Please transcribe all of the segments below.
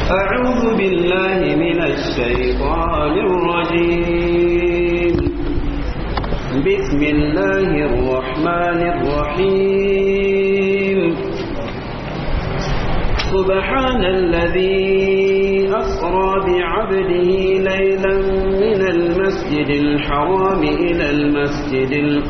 أعوذ بالله من الشيطان الرجيم. بسم الله الرحمن الرحيم. سبحان الذي أسرى بعبده ليلا من المسجد الحرام إلى المسجد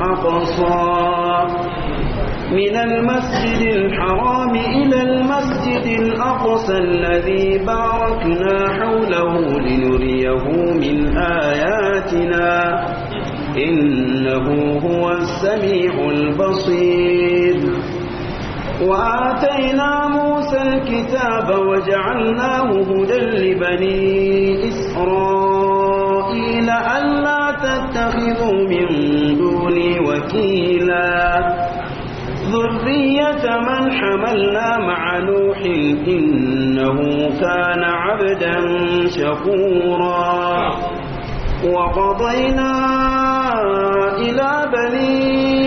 الأقصى الذي باركنا حوله لنريه من آياتنا إنه هو السميع البصير. وآتينا موسى الكتاب وجعلناه هدى لبني إسرائيل ألا تتخذوا من دوني وكيلا ذرية من حملنا مع نوح إنه كان عبدا شكورا. وقضينا إلى بني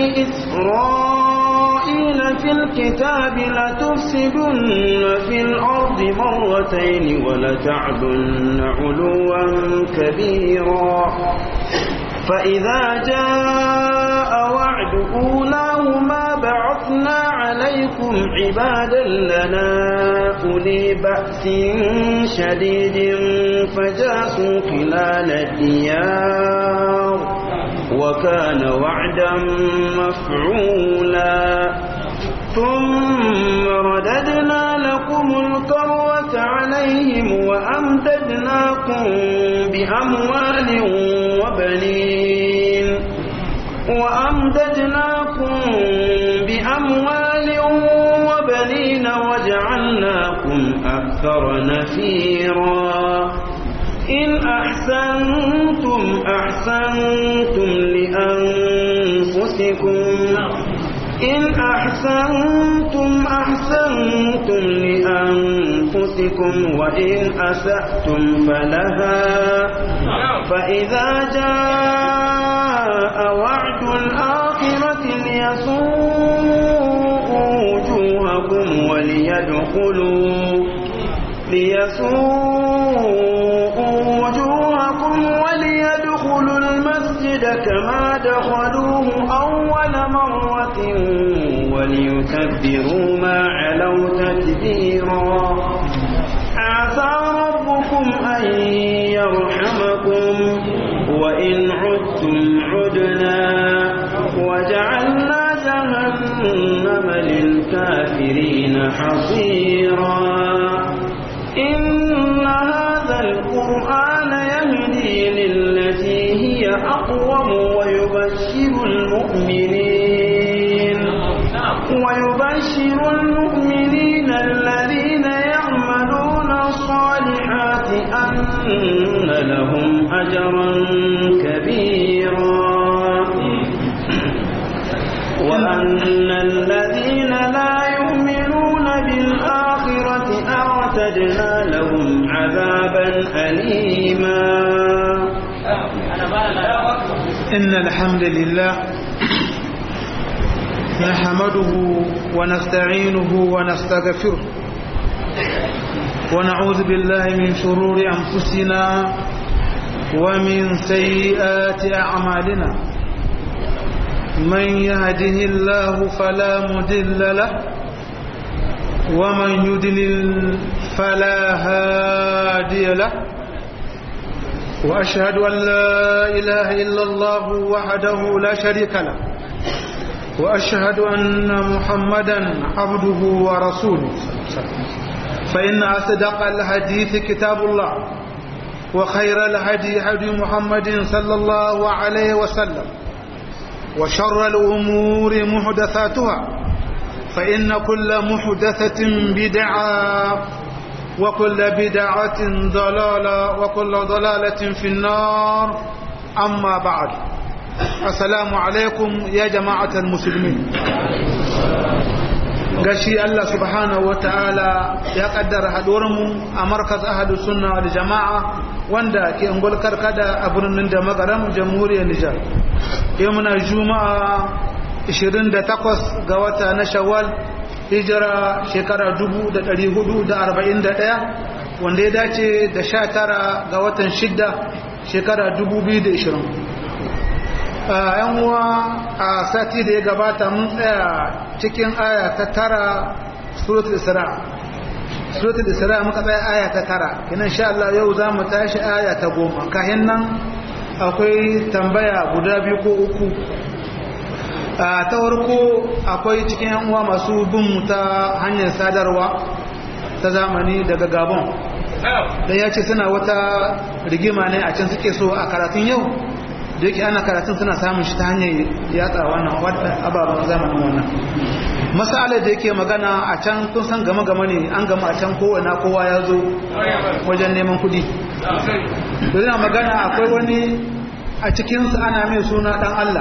إسرائيل في الكتاب لتفسدن في الأرض مرتين ولتعلن علوا كبيرا. فإذا جاء وعد أولاهما بعثنا عليكم عبادا لنا أولي بأس شديد فجاسوا خلال الديار وكان وعدا مفعولا. ثم رددنا لكم الكرة عليهم وأمددناكم بأموال وبنين وجعلناكم أكثر نفيرا. إن أحسنتم أحسنتم لأنفسكم وإن أسأتم فلها. فإذا جاء وعد الآخرة ليسوءوا وجوهكم وليدخلوا المسجد كما دخلوه أول مرة وليتبروا ما علوا تتبيرا. عسى ربكم أن يرحمكم وإن عدتم عدنا وجعلنا جهنم للكافرين حصيرا. إن هذا القرآن يهدي للتي هي أقوم ويبشر المؤمنين الذين يعملون الصالحات أن لهم أجرا كبيرا. وأن الذين لا يؤمنون بالآخرة أعتدنا لهم عذابا أليما. إن الحمد لله نحمده ونستعينه ونستغفره ونعوذ بالله من شرور أنفسنا ومن سيئات أعمالنا. من يهده الله فلا مضل له ومن يضلل فلا هادي له. وأشهد أن لا إله إلا الله وحده لا شريك له وأشهد أن محمدا عبده ورسوله. فإن أصدق الحديث كتاب الله وخير الهدي هدي محمد صلى الله عليه وسلم وشر الأمور محدثاتها فإن كل محدثة بدعة وكل بدعة ضلالة وكل ضلالة في النار. أما بعد السلام عليكم يا جماعة المسلمين. gashi Allah subhanahu wa ta'ala ya kaddara haɗuwarmu a markaz ahadu sunna wal jama'a wanda ke ungul karkada a birnin da magaram jamhuriyar Nijar. Yau muna juma'a 28 ga wata na Shawwal hijira shekara 1441 wanda ya dace da 19 ga watan 6 shekara 2020. yan uwa a sati da ya gabata mun tsaya cikin aya ta 9 suratul Isra muka tsaya aya ta 9 kenan insha Allah yau za mu tashi aya ta 10. kahin nan akwai tambaya guda biyu ko uku. ta farko akwai cikin yan uwa masu bin mu ta hanyar sadarwa ta zamani daga Gabon da ya ce suna wata rigima ne a can suke so a karatun yau da yake ana karatun suna samun shi ta hanyar yatsa wannan ababen zamanin wannan masalar da yake magana a can kun san gama ne an gama a can kowa ya zo wajen neman kudi da yana magana akwai wani a cikinsu ana mai suna dan Allah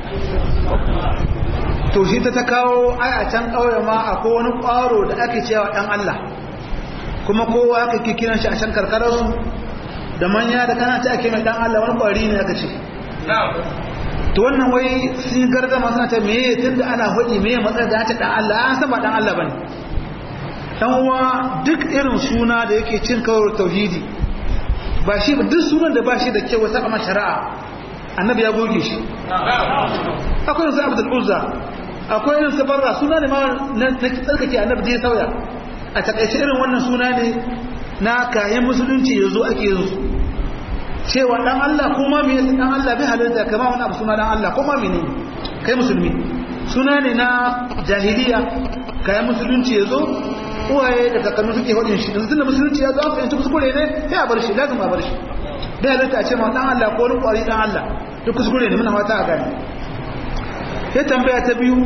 to shi ta kawo ai a can ƙauye ma akwai wani ƙwaro da ake cewa dan Allah kuma kowa aka ke kiran shi a can karkararsu da manya da kana ta ake mai dan Allah wani ƙwari ne aka ce to wannan wai sun gardama suna ta meye tunda ana hudi meye matsayin da ta dan Allah an san ba dan Allah bane dan uwa duk irin suna da yake cin kawar tauhidi ba shi duk sunan da ba shi da kyau wata amma shari'a annabi ya goge shi akwai irin Abdul Uzza akwai irin Sabarra suna ne ma na tsarkake annabi da ya sauya a takaice irin wannan suna ne na kayan musulunci yazo ake yin su cewa dan Allah kuma me dan Allah bai halarta kama wani abu suna dan Allah kuma mene kai musulmi suna ne na jahiliya kayan musulunci yazo uwaye da kakannu suke hodin shi dan tunda musulunci yazo an fahimci kuskure ne sai a bar shi lazim a bar shi bai halarta a ce ma dan Allah ko wani kwari dan Allah duk kuskure ne muna fata a gani sai tambaya ta biyu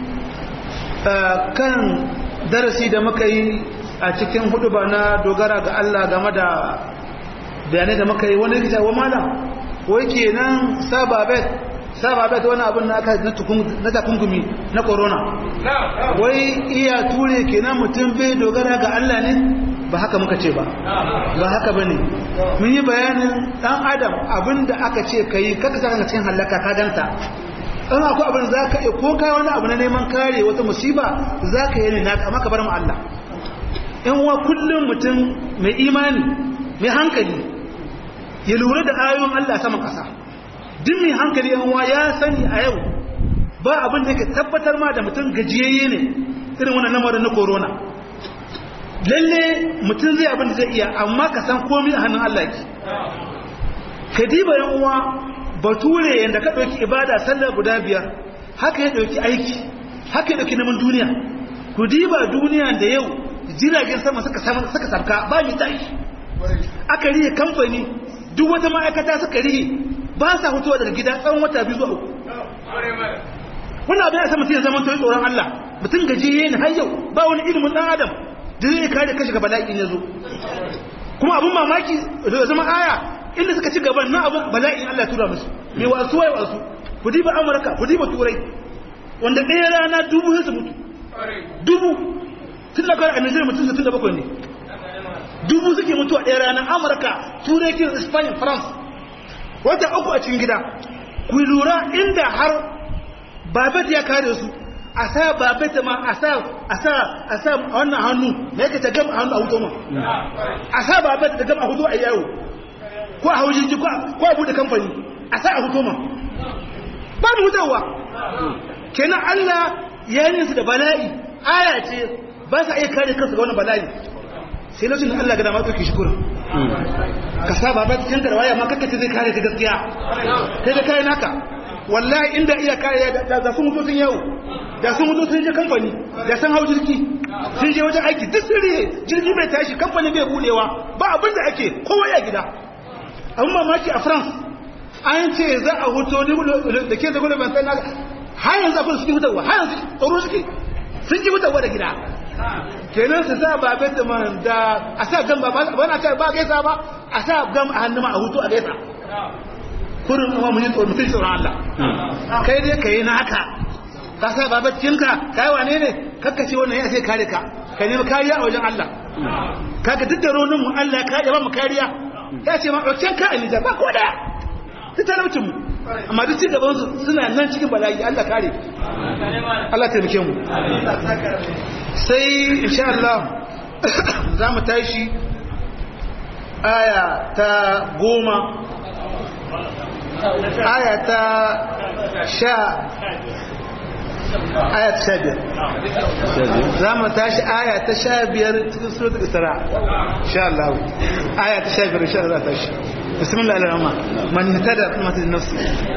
kan darasi da muka yi a cikin huduba na dogara ga Allah game da bayanai da muka yi wani rikita wa malam wai kenan sababet wani abin na aka na takungumi na corona wai iya ture kenan mutum bai dogara ga Allah ne ba haka muka ce ba haka ba ne mun yi bayanin dan adam abin da aka ce ka yi kaka sa cikin hallaka ka ganta in akwai abin za ka ko kai wani abu na neman kare wata musiba za ka yi ne na amma ka bar mu Allah in wa kullum mutum mai imani mai hankali ya lura da ayoyin Allah saman ƙasa duk mai hankali yanwa ya sani a yau ba abin da yake tabbatar ma da mutum gajiyayye ne irin wannan lamarin na corona lalle mutum zai abin da zai iya amma ka san komai a hannun Allah ki ka diba yanwa bature yanda ka ɗauki ibada sallar guda 5 haka ya ɗauki aiki haka ya ɗauki neman duniya ku diba duniya da yau jiragen sama suka sabka ba mi tashi aka riye kamfani duk wata ma'aikata suka rihe ba sa hutuwa daga gida tsawon wata 2 zuwa 3 wannan abin ya sa mutum ya zama toyi tsoron Allah mutum gajiye ne har yau ba wani ilimin dan adam da zai kare kashi ga bala'in ya zo kuma abin mamaki da zama aya inda suka ci gaban na abin bala'in Allah tura musu mai wasu wai wasu ku diba Amurka ku diba Turai wanda ɗaya rana 1000 su mutu 1000 tun da kawai a Nigeria mutum 67 ne 1000 suke mutuwa ɗaya ranar Amurka Turai kin Spain France wata 3 a cikin gida ku lura inda har babet ya kare su a sa babet ma a sa wannan hannu me yake ta gama hannu a hutu ma a sa babet ta gama a hutu a yawo ko a haujiji ko a bude kamfani a sa a hutu ma ba mu hutawa kenan Allah ya yi su da bala'i aya ce ba sa iya kare kansu ga wannan bala'i sai lokacin da Allah ga dama ɗauki shi kurin ka sa baba cikin karwaya ma kakkace zai kare ta gaskiya kai da kai naka wallahi inda iya kare da sun mutu sun yawo da sun mutu sun je kamfani da sun hau jirgi sun je wajen aiki duk sun rihe jirgi bai tashi kamfani bai bulewa ba abin da ake kowa ya gida abin mamaki a France an ce za a huto da ke da gudun ban sai na har yanzu abin suke hutarwa har yanzu tsoro suke sun ji hutarwa da gida kenan su sa ba bai da man da a sa gam ba na ce ba gaisa ba a sa gam a hannu ma a hutu a gaisa kurin kuma mun yi mutum tsoron Allah kai dai kai na haka ka sa ba baccinka kai wane ne kakkace wannan ya sai kare ka ka nemi kariya a wajen Allah kaga duk da ronin mu Allah ya ba mu kariya ya ce ma ɗauken ka a Nijar ba ko daya ta talaucin mu amma duk cigaban su suna nan cikin bala'i Allah kare Allah taimake mu sai insha Allah za mu tashi aya ta 10 aya ta 15 za mu tashi aya ta 15 cikin suratul Isra insha Allah aya ta 15 insha Allah tashi bismillahir rahmanir rahim man ihtada fi nafsi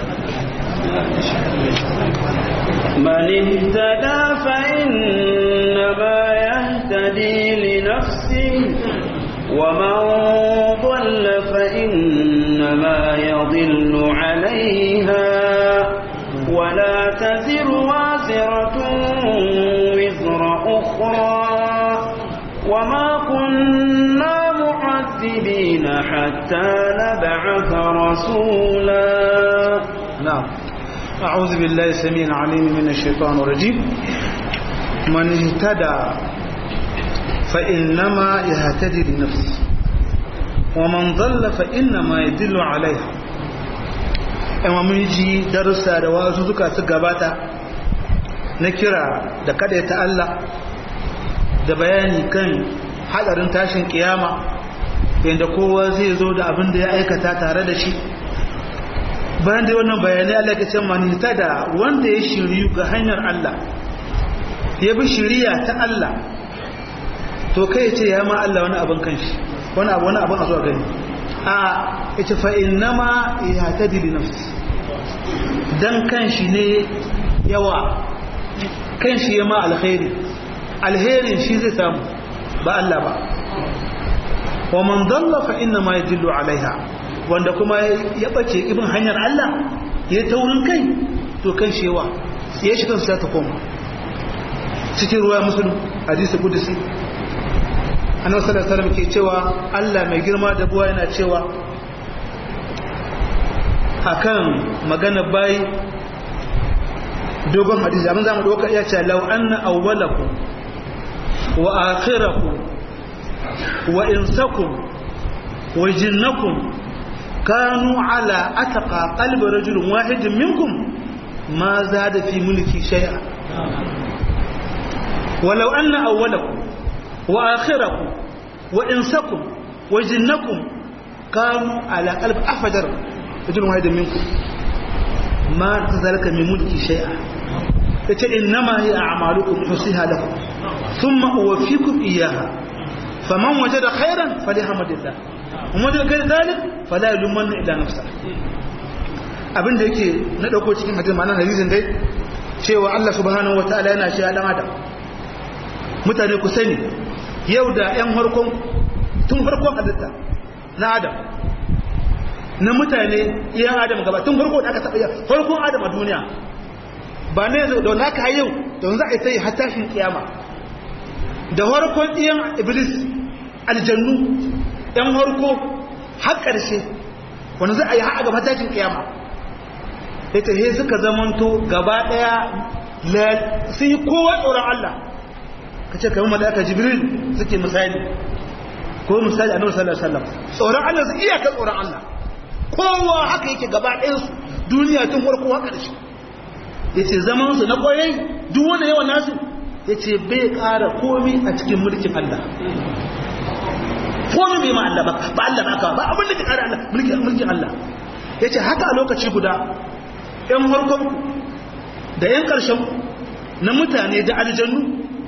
من اهتدى فإنما يهتدي لنفسه ومن ضل فإنما يضل عليها ولا تزر وازرة وزر أخرى وما كنا معذبين حتى نبعث رسولا. نعم. أعوذ بالله السميع العليم من الشيطان الرجيم. من اهتدى فإنما يهتدي لنفسه ومن ضل فإنما يدل عليها. amma mun ji darussa da wasu suka su gabata na kira da kada ta Allah da bayani kan hadarin tashin kiyama yadda kowa zai zo da abin da ya aikata tare da shi. Bayan da wannan bayanai Allah ya ce manita da wanda ya shiryu ga hanyar Allah ya bi shiriya ta Allah to kai ce ya ma Allah wani abin kanshi wani abin a zuwa gani a yace fa innama yahtadi li nafsi dan kanshi ne yawa kanshi ya ma alkhairin shi zai samu ba Allah ba. wa man dalla fa innama yadillu alaiha wanda kuma ya bace ibn hanyar Allah ya taurin kai to kanshi yawa ya shi kansa ta koma cikin ruwa muslim hadisi kudusi annabi sallallahu alaihi wasallam ke cewa Allah mai girma da buwa yana cewa akan magana bai dogon hadisi abin zamu dauka ya ce law anna awwalakum wa akhirakum wa insakum wa jinnakum kanu ala atqa qalbi rajulin wahidin minkum ma zada fi mulki shay'a walau anna awwalakum وآخركم وإنسكم وجنكم كانوا على قلب أفجر رجل واحد منكم ما ذلك من ملك شيئا إنما هي أعمالكم حصيها لكم ثم أوفيكم إياها فمن وجد خيرا فليحمد الله ومن وجد غير ذلك فلا يلومن إلا نفسه. abin da yake na dauko cikin hadisi ma'anar hadisin dai cewa Allah subhanahu wataala yana cewa dan adam mutane ku sani yau da 'yan harkon tun farkon halitta na adam na mutane iya adam gaba tun farko da aka taɓa yau farkon adam a duniya ba ne da wani haka yau da wani za a yi sai hatashin kiyama da harkon iyan iblis aljannu 'yan harko har ƙarshe wani za a yi haɗa gaba hatashin kiyama ita he suka zamanto gaba ɗaya sun yi kowa tsoron Allah ka ce kamar malaka jibril suke misali ko misali annabi sallallahu alaihi wasallam tsoron Allah su iyaka tsoron Allah kowa haka yake gaba ɗayan su duniya tun farko haka da shi yace zaman su na koyi duk wanda yawan nasu yace bai ƙara komai a cikin mulkin Allah komai bai ma Allah ba Allah ba abin da ke ƙara Allah mulkin Allah yace haka a lokaci guda ɗan farkon da ɗan ƙarshen na mutane da aljannu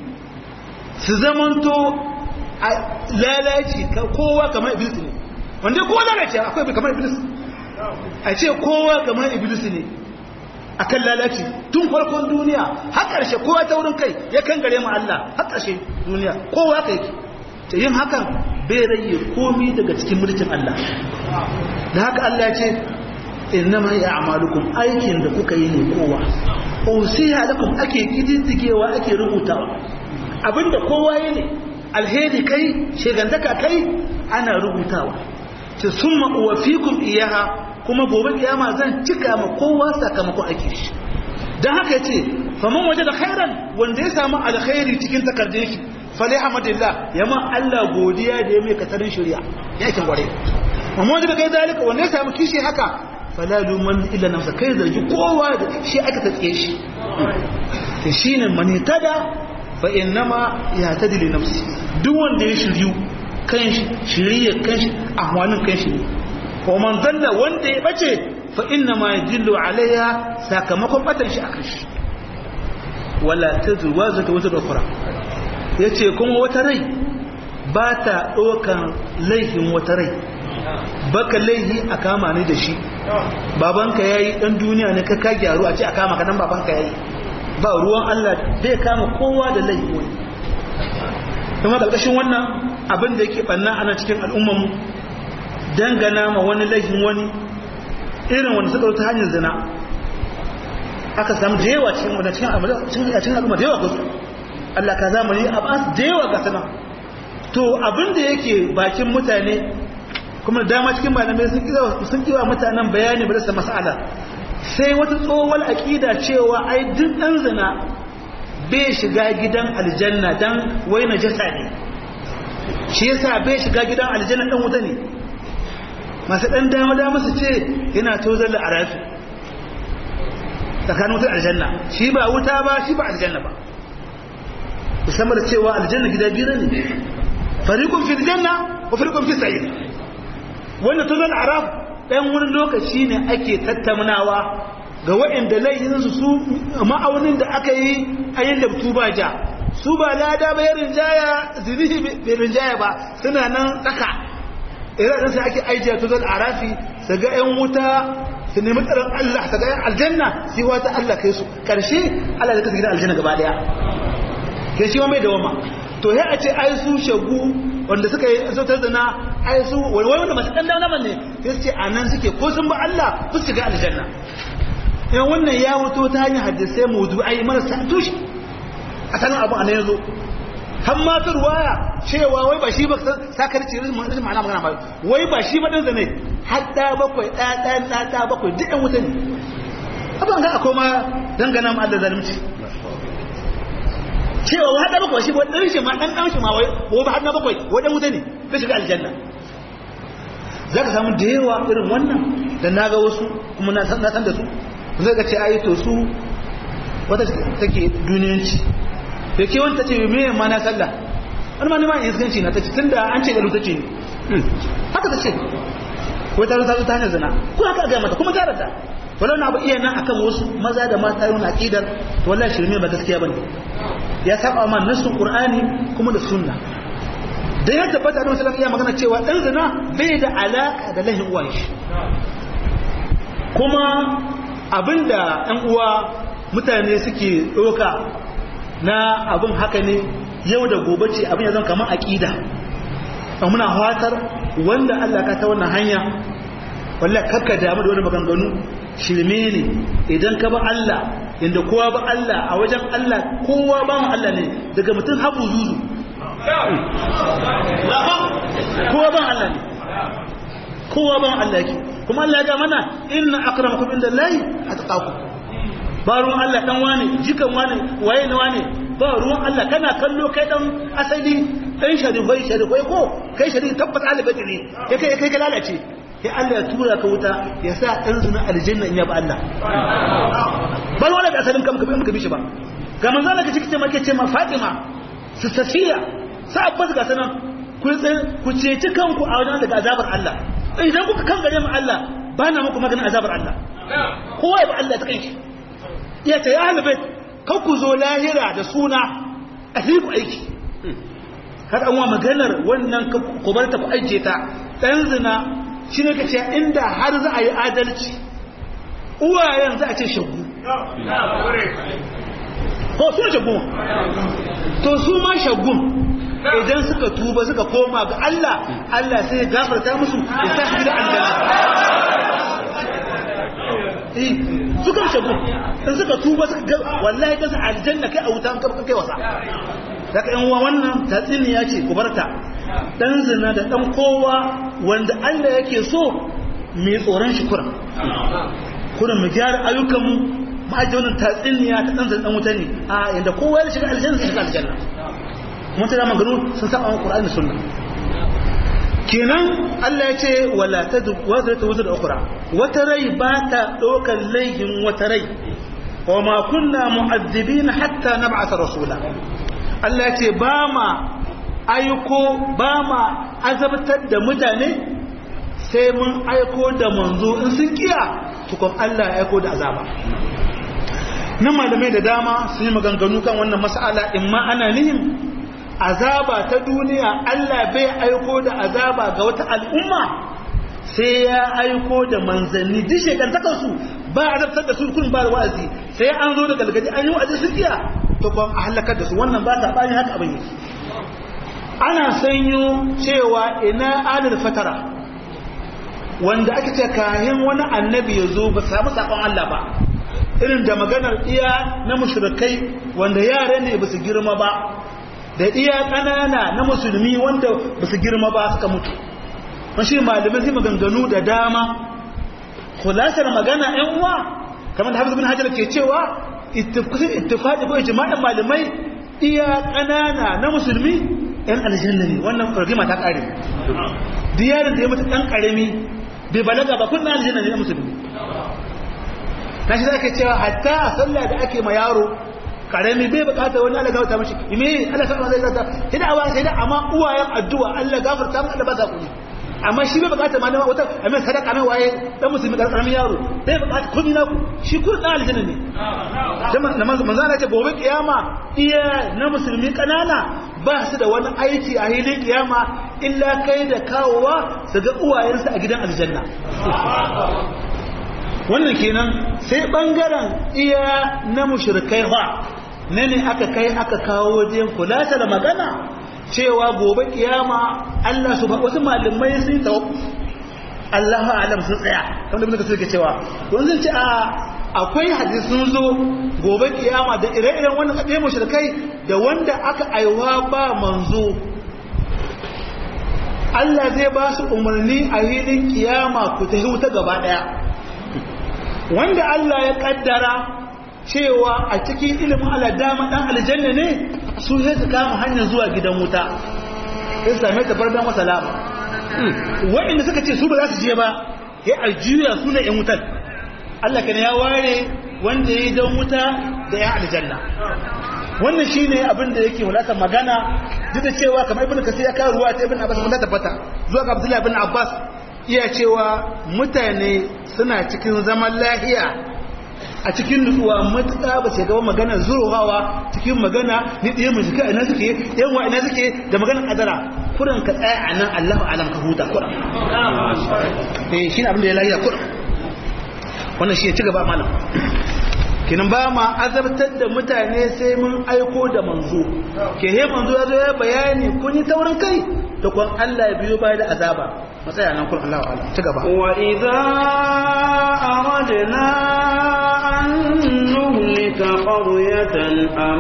su zamanto a lalaci kowa kamar iblis ne wanda kowa lalaci akwai kamar iblis a ce kowa kamar iblis ne akan lalaci tun farkon duniya har ƙarshe kowa ta wurin kai ya kan gare mu Allah har ƙarshe duniya kowa kai yake ta yin hakan bai rage komi daga cikin mulkin Allah da haka Allah ya ce innama ya amalukum aikin da kuka yi ne kowa usiha lakum ake kididdigewa ake rubutawa abinda kowa yi ne alheri kai shegantaka kai ana rubutawa ce summa uwafikum iyaha kuma gobe kiyama zan cika ma kowa sakamakon ake shi dan haka yace faman wajada khairan wanda ya samu alkhairi cikin takardun shi falhamdulillah yama Allah godiya da ya mai katarin shari'a yakin gware amma wanda kai zalika wanda ya samu kishi haka fala luman illa nafsa kai zargi kowa da shi aka tatse shi to shine manitada fa innama yahtadi li nafsi duk wanda ya shiryu kanshi shiriyar kanshi ahwanin kanshi ne wa man dalla wanda ya bace fa inna ma yadillu alaiha sakamakon batan shi akan shi wala tazru wazatu wazru ukhra yace kuma wata rai ba ta dokan laihin wata rai baka laihi a kama ni da shi babanka yayi dan duniya ne ka gyaru a ce a kama ka dan babanka yayi ba ruwan Allah zai kama kowa da laihi wani kuma kalkashin wannan abin da yake banna ana cikin al'umman dangana ma wani laihin wani irin wanda suka ta hanyar zina aka samu da yawa cikin wanda cikin al'umma da yawa gasu Allah ka zamani a ba da yawa ga sana to abin da yake bakin mutane kuma dama cikin malamai sun kiwa mutanen bayani ba da mas'ala sai wata tsohuwar aqida cewa ai duk dan zina bai shiga gidan aljanna dan wai najasa ne shi yasa bai shiga gidan aljanna dan wuta ne masu dan dama su ce yana tozar da arafi tsakanin wutar aljanna shi ba wuta ba shi ba aljanna ba musamman da cewa aljanna gida biyu ne fariqun fil janna wa fariqun fis sa'ir wannan tozar araf dan wani lokaci ne ake tattaunawa ga waɗanda laifinsu su ma'aunin da aka yi a yin labtu ba ja su ba lada ba ya rinjaya zinihi bai rinjaya ba suna nan tsaka irin sai ake aijiya tozar arafi su ga 'yan wuta su nemi tsaron Allah su ga 'yan aljanna sai wata Allah kai su ƙarshe Allah da kasa gidan aljanna gaba ɗaya ke shi mai dawama to ya a ce ai su shagu wanda suka yi sautar da na ai su wani wanda masu ɗan dama ne sai su ce a nan suke ko sun ba Allah su shiga aljanna yan wannan ya wuto ta hanyar hadisai mawdu'ai marasa tushe a sanin abu a nan yazo har ma ta ruwaya cewa wai ba shi ba sakarci rashin ma'ana magana ba wai ba shi ba dan zane har da bakwai da bakwai duk ɗan wuta ne abin ga akwai ma dangana ma Allah zalunci cewa wai har da bakwai shi ba dan shi ma dan shi ma wai ba har da bakwai wai dan wuta ne bai shiga aljanna zaka samu da yawa irin wannan da naga wasu kuma na san da su zai ga ce ayi to su wata take duniyanci da ke wanta ce me ma na sallah wani ma ne ma iskanci na tace tunda an ce da lutace ne haka tace ko ta rusa ta hanyar zina ko haka ga mata kuma ta rada wallahi na ba iya nan akan wasu maza da mata yau na aqidar to wallahi shirme ba gaskiya bane ya saba ma nasu qur'ani kuma da sunna da ya tabbata da sallallahu alaihi magana cewa dan zina bai da alaka da lahin uwan shi kuma abinda ɗan uwa mutane suke ɗoka na abin haka ne yau da gobe ce abin ya zama kamar aƙida muna fatar wanda Allah ka ta wannan hanya wallahi kakka damu da wani maganganu shirme ne idan ka ba Allah inda kowa ba Allah a wajen Allah kowa ba mu Allah ne daga mutum habu zuzu kowa ba Allah ne kowa ba Allah yake kuma Allah ya ga mana inna akramakum indallahi atqakum ba ruwan Allah dan wane jikan wane waye ne wane ba ruwan Allah kana kallo kai dan asali dan sharifai ko kai sharifi tabbata alibati ne kai ka lalace sai Allah ya tura ka wuta ya sa dan zuna aljanna in ya ba Allah ba wala da asalin kamka bai bi shi ba ga manzo Allah kace make ce ma Fatima su Safiya sa abbas ga sanan ku ceci kanku a wajen daga azabar Allah idan kuka kan gare mu Allah ba na muku maganin azabar Allah kowa ba Allah ta kai shi ya ce ya halbait kan ku zo lahira da suna a ku aiki har an wa maganar wannan ku bar ta ku aike ta dan zina shine kace inda har za a yi adalci uwayen za a ce shagu ko su shagu to su ma shagun idan suka tuba suka koma ga Allah Allah sai ya gafarta musu ya sa su gidan aljanna suka shagu in suka tuba suka wallahi ga su aljanna kai a wutan kai wasa daga yan uwa wannan tatsiniya ce ku barta dan zina da dan kowa wanda Allah yake so mai tsoron shi kuran mu gyara ayyukan mu ma'ajonin tatsiniya ta dan zina dan wuta ne a inda kowa ya shiga aljanna sai shiga aljanna mutane maganu sun saba wa Qur'ani da Sunna kenan Allah ya ce wala tadu wazratu wazra ukhra wata rai ba ta dokan laihin wata rai wa ma kunna mu'addibina hatta nab'atha rasula Allah ya ce ba ma aiko ba ma azabtar da mutane sai mun aiko da manzo in sun kiya tukun Allah ya aiko da azaba nan malamai da dama sun yi maganganu kan wannan mas'ala in ma ana nihin azaba ta duniya Allah bai aiko da azaba ga wata al'umma sai ya aiko da manzanni duk shekantakarsu ba a zartar da su kun ba da wa'azi sai an zo da galgadi an yi wa'azi su kiya to kuma a halakar da su wannan ba ta bayan haka abin yake ana sanyo cewa ina adal fatara wanda ake ce kayan wani annabi ya zo ba samu sakon Allah ba irin da maganar iya na mushrikai wanda yara ne ba su girma ba da iya ƙanana na musulmi wanda ba su girma ba suka mutu mashi malamin zai maganganu da dama kulasar magana ‘yan uwa kamar da hafiz bin hajjar ke cewa ittifaqi ko ijma'in malamai iya ƙanana na musulmi ‘yan aljanna ne wannan rigima ta ƙare diyarin da ya mutu ɗan ƙarami bai balaga ba kun na aljanna ne na musulmi na shi za ka cewa hatta a sallah da ake ma yaro karami bai bukatar wani Allah gafarta mashi ime Allah sama zai zata sai da awa sai da amma uwayen addu'a Allah gafarta mu Allah ba za ku ne amma shi bai bukatar malama wata amin sadaka mai waye dan musulmi karamin yaro bai bukatar kun na ku shi kun dan aljanna ne jama'a manzo Allah ce gobe kiyama iya na musulmi kanana ba su da wani aiki a hilin kiyama illa kai da kawowa su ga uwayensu a gidan aljanna wannan kenan sai bangaren iya na mushrikai fa ne aka kai aka kawo wajen kula da magana cewa gobe kiyama Allah wasu malamai sun tawakkuf Allahu a'lam sun tsaya kamar da muka suke cewa don zan ce akwai hadisi sun zo gobe kiyama da ire-iren wannan kadai mushrikai da wanda aka aiwa ba manzo Allah zai ba su umarni a hilin kiyama ku tafi wuta gaba daya wanda Allah ya kaddara cewa a cikin ilimin Allah dama dan aljanna ne su sai su kama hanyar zuwa gidan wuta sai su same ta bardan wa salama wa'inda suka ce su ba za su je ba sai aljiya su ne yan wutar Allah kana ya ware wanda ya yi dan wuta da yan aljanna wannan shine abin da yake wulata magana duk da cewa kamar ibnu kasir ya kawo ruwa ta ibnu abbas mun tabbata zuwa ga abdullahi ibn abbas iya cewa mutane suna cikin zaman lahiya a cikin nutsuwa matuƙa ba sai gaba magana zurohawa cikin magana ni ɗaya mu jika ina suke yan wa ina suke da maganar kadara kuran ka tsaya a nan Allahu alam ka huta kuran shi ne abin da ya lahiya kuran wannan shi ya ci gaba malam kinan ba ma azabtar da mutane sai mun aiko da manzo ke he manzo ya zo ya bayani kun yi taurin kai da kun Allah ya biyo baya da azaba matsaya nan kun Allah wa'ala ci gaba wa idza aradna an nuhlika qaryatan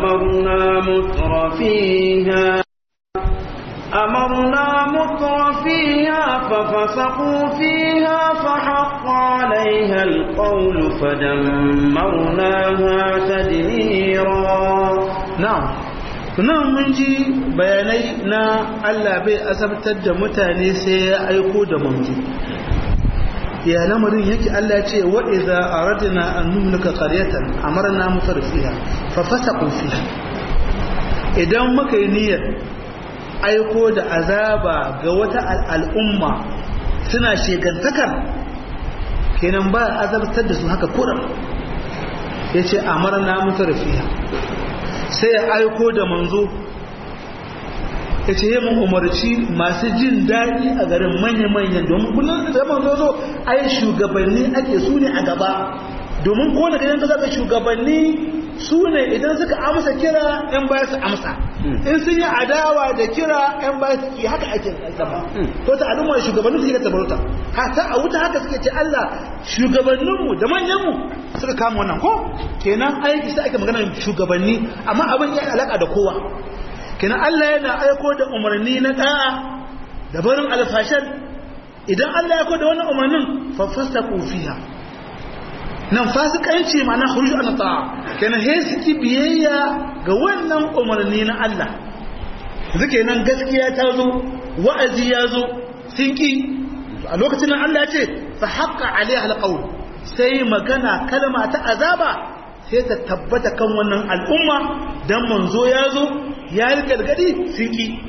أمرنا متر فيها ففسقوا فيها فحق عليها القول فدمرناها تدميرا نعم nan mun ji bayanai na Allah bai azabtar da mutane sai ya aiko da manzo ya lamarin yake Allah ce wa idza aradna an numlika qaryatan amarna mutarfiha fa fasaqu fiha idan muka yi niyyar aiko da azaba ga wata al'umma suna shegantakar kenan ba azabtar da su haka kuran yace amarna mutarfiha sai ya aiko da manzo ya ce yi umarci masu jin daɗi a garin manya-manyan domin kullum da manzo zo ai shugabanni ake su ne a gaba domin kowane gidan ka zaka shugabanni su ne idan suka amsa kira yan baya su amsa in sun yi adawa da kira yan baya su ki haka ake zama ko ta al'umma shugabanni suke tabarauta hata a wuta haka suke ce Allah shugabanninmu da manyanmu suka kama wannan ko kenan aiki sai ake magana shugabanni amma abin ya alaka da kowa kenan Allah yana aiko da umarni na da'a da barin alfashan idan Allah ya aiko da wannan umarnin fa fasaqu fiha nan fasikanci ma'ana khuruj an ta'a kenan he suki biyayya ga wannan umarni na Allah zuke nan gaskiya ta zo wa'azi ya zo sun ki a lokacin nan Allah ya ce fa haqqa alaiha alqawl sai magana kalma ta azaba sai ta tabbata kan wannan al'umma dan manzo ya zo ya yi gargadi sun ki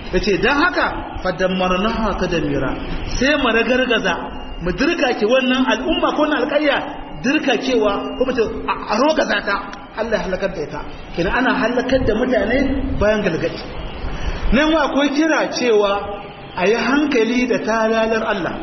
yace dan haka fadammarnaha tadmira sai mu ragargaza mu dirkake wannan al'umma ko wannan alƙarya dirkakewa ko mutum a rogaza ta Allah ya halakar da ita kina ana halakar da mutane bayan galgadi nan ma akwai kira cewa a yi hankali da talalar Allah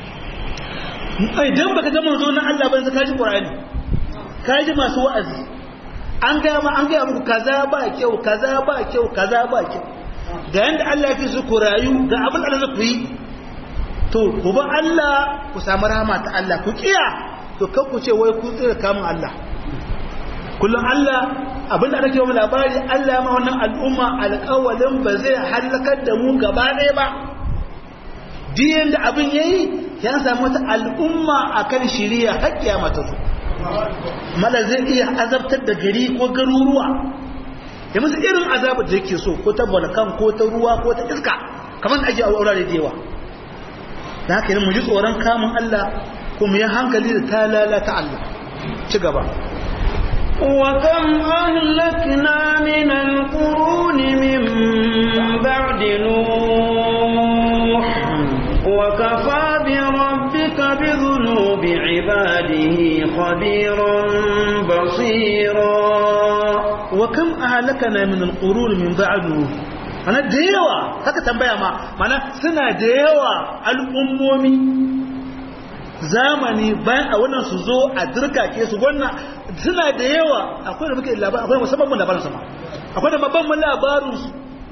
idan baka ga manzo na Allah ban zaka ji Qur'ani ka ji masu wa'azi an ga muku kaza ba kyau kaza ba kyau kaza ba kyau ga yanda Allah yake su ku rayu ga abin da zai ku yi to ku ba Allah ku samu rahama ta Allah ku kiya to kan ku ce wai ku tsira kamun Allah kullum Allah abin da nake wa labari Allah ya ma wannan al'umma alƙawalin ba zai halakar da mu gaba ɗaya ba diyan da abin yayi ya samu wata al'umma akan shiriya har kiyama ta zo mala zai iya azabtar da gari ko garuruwa ya musu irin azabar da yake so ko ta volkan ko ta ruwa ko ta iska kamar ake a wurare da yawa da haka yi mu ji tsoron kamun Allah kuma ya hankali da ta lalata Allah ci gaba وكم أهلكنا من القرون من بعد نوح وكفى بربك بذنوب عباده خبيرا بصيرا وكم أهلكنا من القرون من بعد نوح أنا ديوا هكا تنبيا ما سنة ديوا الأمومي zamani bayan a wannan su zo a dirkake su wannan suna da yawa akwai da muke labarin akwai musamman mun labarin sama akwai da babban mun labarin su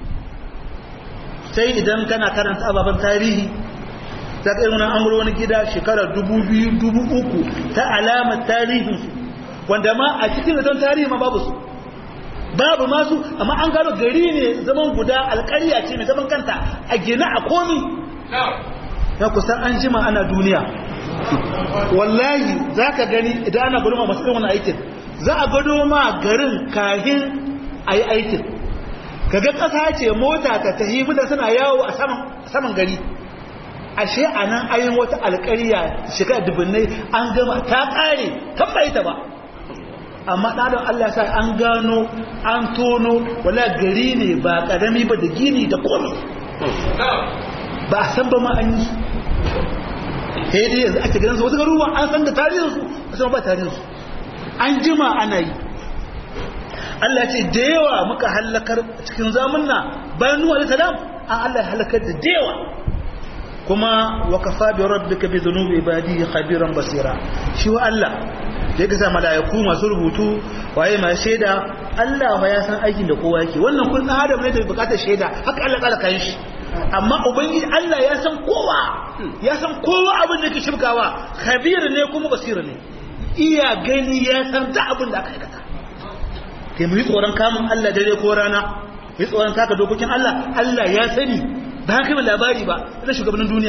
sai idan kana karanta ababen tarihi za ka yi an gura wani gida shekara 2000 3000 ta alamar tarihin su wanda ma a cikin zaton tarihi ma babu su babu masu amma an gano gari ne zaman guda alƙarya ce mai zaman kanta a gina a komi ya kusan an jima ana duniya wallahi za ka gani idan ana gudunma masu irin wani aikin za a gado ma garin kahin a yi aikin kaga ƙasa ce mota ta tahi mutane suna yawo a saman gari ashe a nan ayin wata alƙarya shekara dubunnai an gama ta ƙare kan bai ta ba amma ɗaɗin Allah sa an gano an tono wala gari ne ba ƙarami ba da gini da komi ba a san ba ma an yi sai dai yanzu ake ganin su wasu garuruwa an san da tarihinsu a sama ba tarihinsu an jima ana yi Allah ce da yawa muka halakar cikin zamunna bayan Nuhu alaihi salam an Allah ya halakar da yawa kuma wa kafa bi rabbika bi dhunubi ibadihi khabiran basira shi wa Allah da yake sa malaiku masu rubutu waye mai shaida Allah ba ya san aikin da kowa yake wannan kun dan adam ne da bukatar shaida haka Allah kala kai shi amma ubangiji Allah ya san kowa abin da yake shirkawa khabir ne kuma basira ne iya gani ya san da abin da aka aikata kai mu yi tsoron kamun Allah dare ko rana mu yi tsoron taka dokokin Allah Allah ya sani ba haka mai labari ba da shugabannin duniya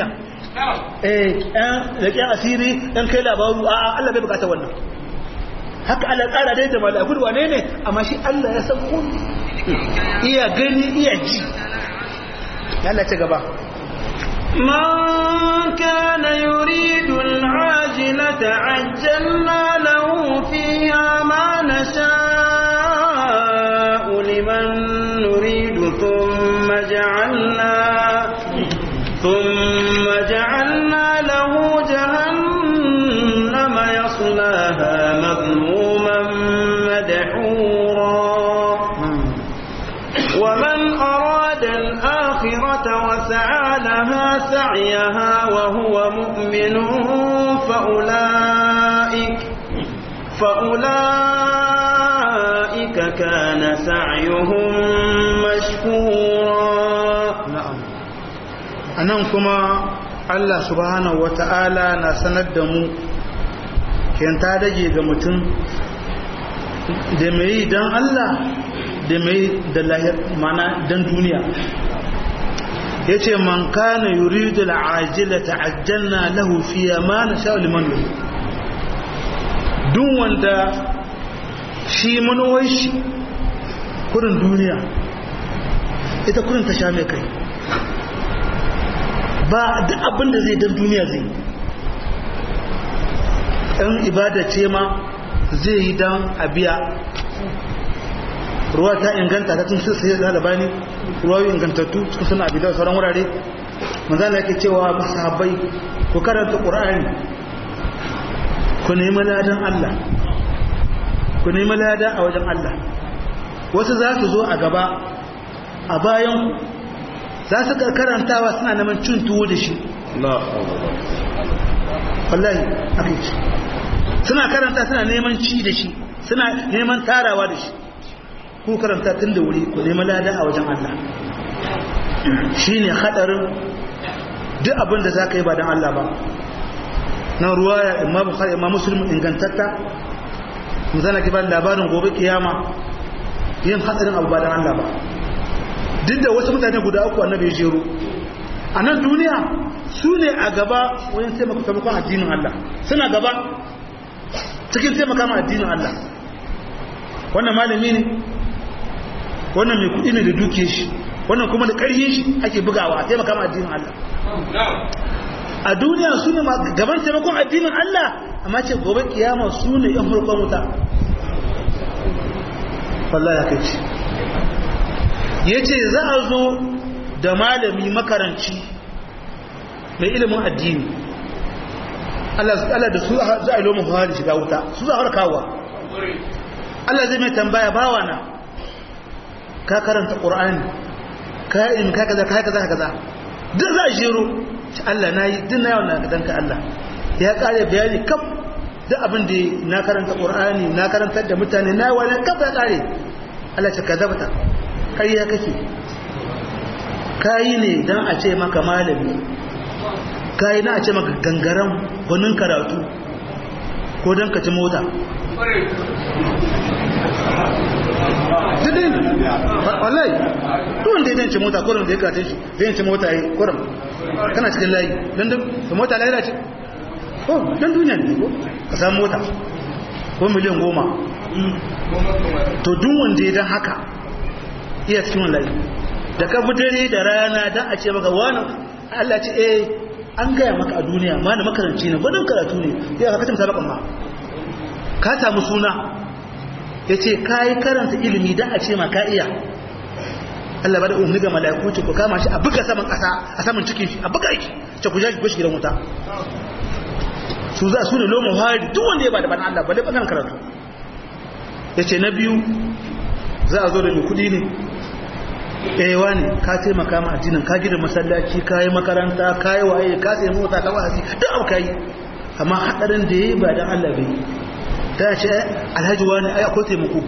da kyan asiri dan kai labaru a'a Allah bai bukata wannan haka Allah tsara dai da mala'iku wane ne amma shi Allah ya san komai iya gani iya ji Allah ta gaba man kana yuridu al-ajilata ajjalna lahu fiha ma nasha'u liman nuridu thumma ja'alna lahu jahannama yaslaha madhmuman madhura wa man arada al-akhirata wa sa'a laha sa'yaha wa huwa mu'minun فأولئك كان سعيهم مشكورا na'am anan kuma Allah subhanahu wata'ala na sanar da mu ken ta dage ga mutum da mai dan Allah da mai da lahir mana dan duniya yace man kana yuridu al'ajila ta'ajjalna lahu fiha ma nasha'u liman yurid duk wanda shi manowar shi kurin duniya ita kurin ta sha mai kai ba duk abin da zai dan duniya zai ɗan ibada ce ma zai yi dan abiya ruwa ta inganta ta tun sai da labani ruwayoyi ingantattu cikin suna abi da sauran wurare manzana yake cewa sahabbai ku karanta qur'ani ku nemi ladan Allah ku nemi lada a wajen Allah wasu za su zo a gaba a bayan za su karantawa suna neman cin tuwo da shi wallahi akici suna karanta suna neman ci da shi suna neman tarawa da shi ku karanta tun da wuri ku nemi lada a wajen Allah shine hadarin duk abin da zaka yi ba dan Allah ba nan ruwaya Imam Bukhari Imam Muslim ingantatta mun zana ki ba labarin gobe kiyama yin hadarin abu ba dan Allah ba duk da wasu mutane guda uku annabi ya jero a nan duniya su ne a gaba wajen taimakon addinin Allah suna gaba cikin taimakon addinin Allah wannan malami ne wannan mai kudi ne da duke shi wannan kuma da ƙarfin shi ake bugawa a taimakon addinin Allah a duniya su ne gaban taimakon addinin Allah amma ce gobe kiyama su ne yan farkon wuta wallahi ya kai ce ya ce za a zo da malami makaranci mai ilimin addini Allah da su za a yi lomin fahari shiga wuta su za a harkawa Allah zai mai tambaya bawa na ka karanta ƙur'ani ka yi ilimin ka kaza ka kaza ka kaza duk za a shiro shi Allah na yi duk na yawon na gadanka Allah ya ƙare bayani kaf duk abin da na karanta ƙur'ani na karantar da mutane na wani kaf ya ƙare Allah ce ka zabata ƙarya kake kayi ne don a ce maka malami kayi na a ce maka gangaren gwanin karatu ko don ka ci mota tudin wallahi tuwon da ya ci mota kurin da ya katin shi zai ci mota ya yi kurin kana cikin layi don da mota layi ce ko don duniya ne ko ka samu mota ko miliyan 10 to duk wanda ya don haka iya cikin wallahi da ka dare da rana dan a ce maka wani Allah ce an gaya maka a duniya ma da makaranci ne gudun karatu ne ya ka kace sabakan ma ka samu suna yace kai karanta ilimi dan a ce ma ka iya Allah ba da umarni ga malaiku ce ku kama shi a buga saman kasa a saman cikin shi a buga shi ce ku jaji gidan wuta su za su ne lomo hari duk wanda ya ba da ban Allah ba da ban karatu yace na biyu za a zo da mai kudi ne wani ka taimaka ma addinin ka gida masallaci ka yi makaranta ka yi waye ka sai mota ka wa'azi duk abu ka yi amma hadarin da yayi ba dan Allah bai ta ce alhaji wani ai akwai taimako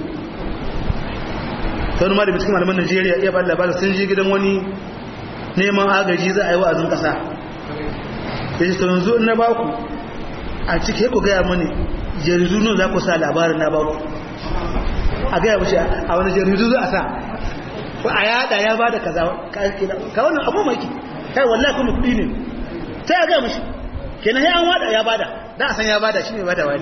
sai malami cikin malaman Najeriya iya ba labarin sun je gidan wani neman agaji za a yi wa'azin kasa yace to yanzu in na ba ku a cike ku ga mani jaridu ne za ku sa labarin na ba ku a gaya mashi a wani jaridu za a sa ko a yada ya ba da kaza ka wannan abu mai kai wallahi kuma kudi ne sai a gaya mashi kenan sai an wada ya bada da a san ya bada shi ne bada wani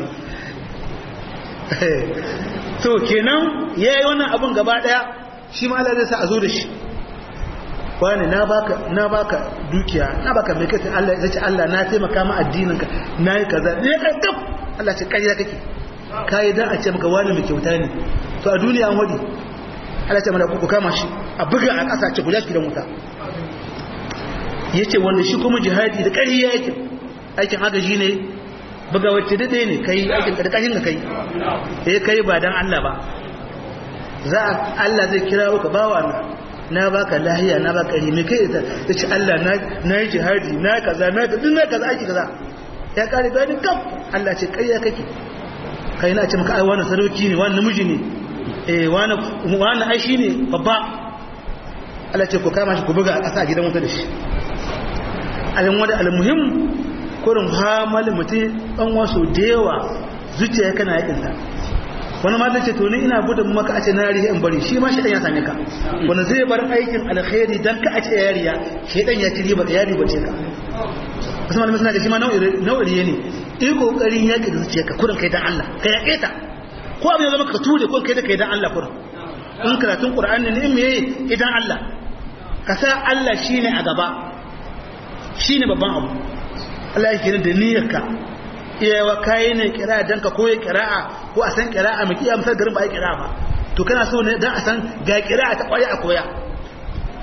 to kenan yayi wannan abun gaba daya shi ma Allah zai sa a zo da shi wani na baka dukiya na baka mai kai Allah zai ce Allah na taimaka ma addininka nayi kaza ne kai kaf Allah ce kariya kake kai dan a ce maka wani mai kyauta ne to a duniya an wadi Allah ce mana ku kama shi a buga a ƙasa ce guda gidan wuta yace wanda shi kuma jihadi da ƙarfi yake aikin agaji ne buga wacce dade ne kai aikin da ƙarfin ka kai kai ba dan Allah ba Allah zai kira ka bawa na baka lahiya na baka rime kai ta ce Allah na yi jihadi na kaza na kaza aiki kaza ya kare bayani kaf Allah ce ƙarya kake kai na ce maka ai wannan sarauki ne wannan namiji ne wani ai shi ne babba Allah ce ku kama shi ku buga a ƙasa a gidan wuta da shi alin wadda almuhim kurin hamalin mutum ɗan wasu da yawa zuciya kana yakinta wani mata ce to ni ina gudun maka a ce na yari in bari shi ma shi ɗan ya same ka wani zai bar aikin alkhairi don ka a ce yariya shi ɗan ya ci riba ya riba ce ka wasu malamai suna da shi ma nau'iri ne in ƙoƙarin yaƙi da zuciya ka kurin kai don Allah ka yaƙe ta ko abin ya zama ka ture ko kai da kai dan Allah kurin in karatun Qur'ani ne me idan Allah ka sa Allah shine a gaba shine babban abu Allah yake da niyyarka iyawa kai ne kira dan ka koyi qira'a ko a san qira'a mu kiyam sai garin ba ai qira'a ba to kana so ne dan a san ga qira'a ta kwaya a koya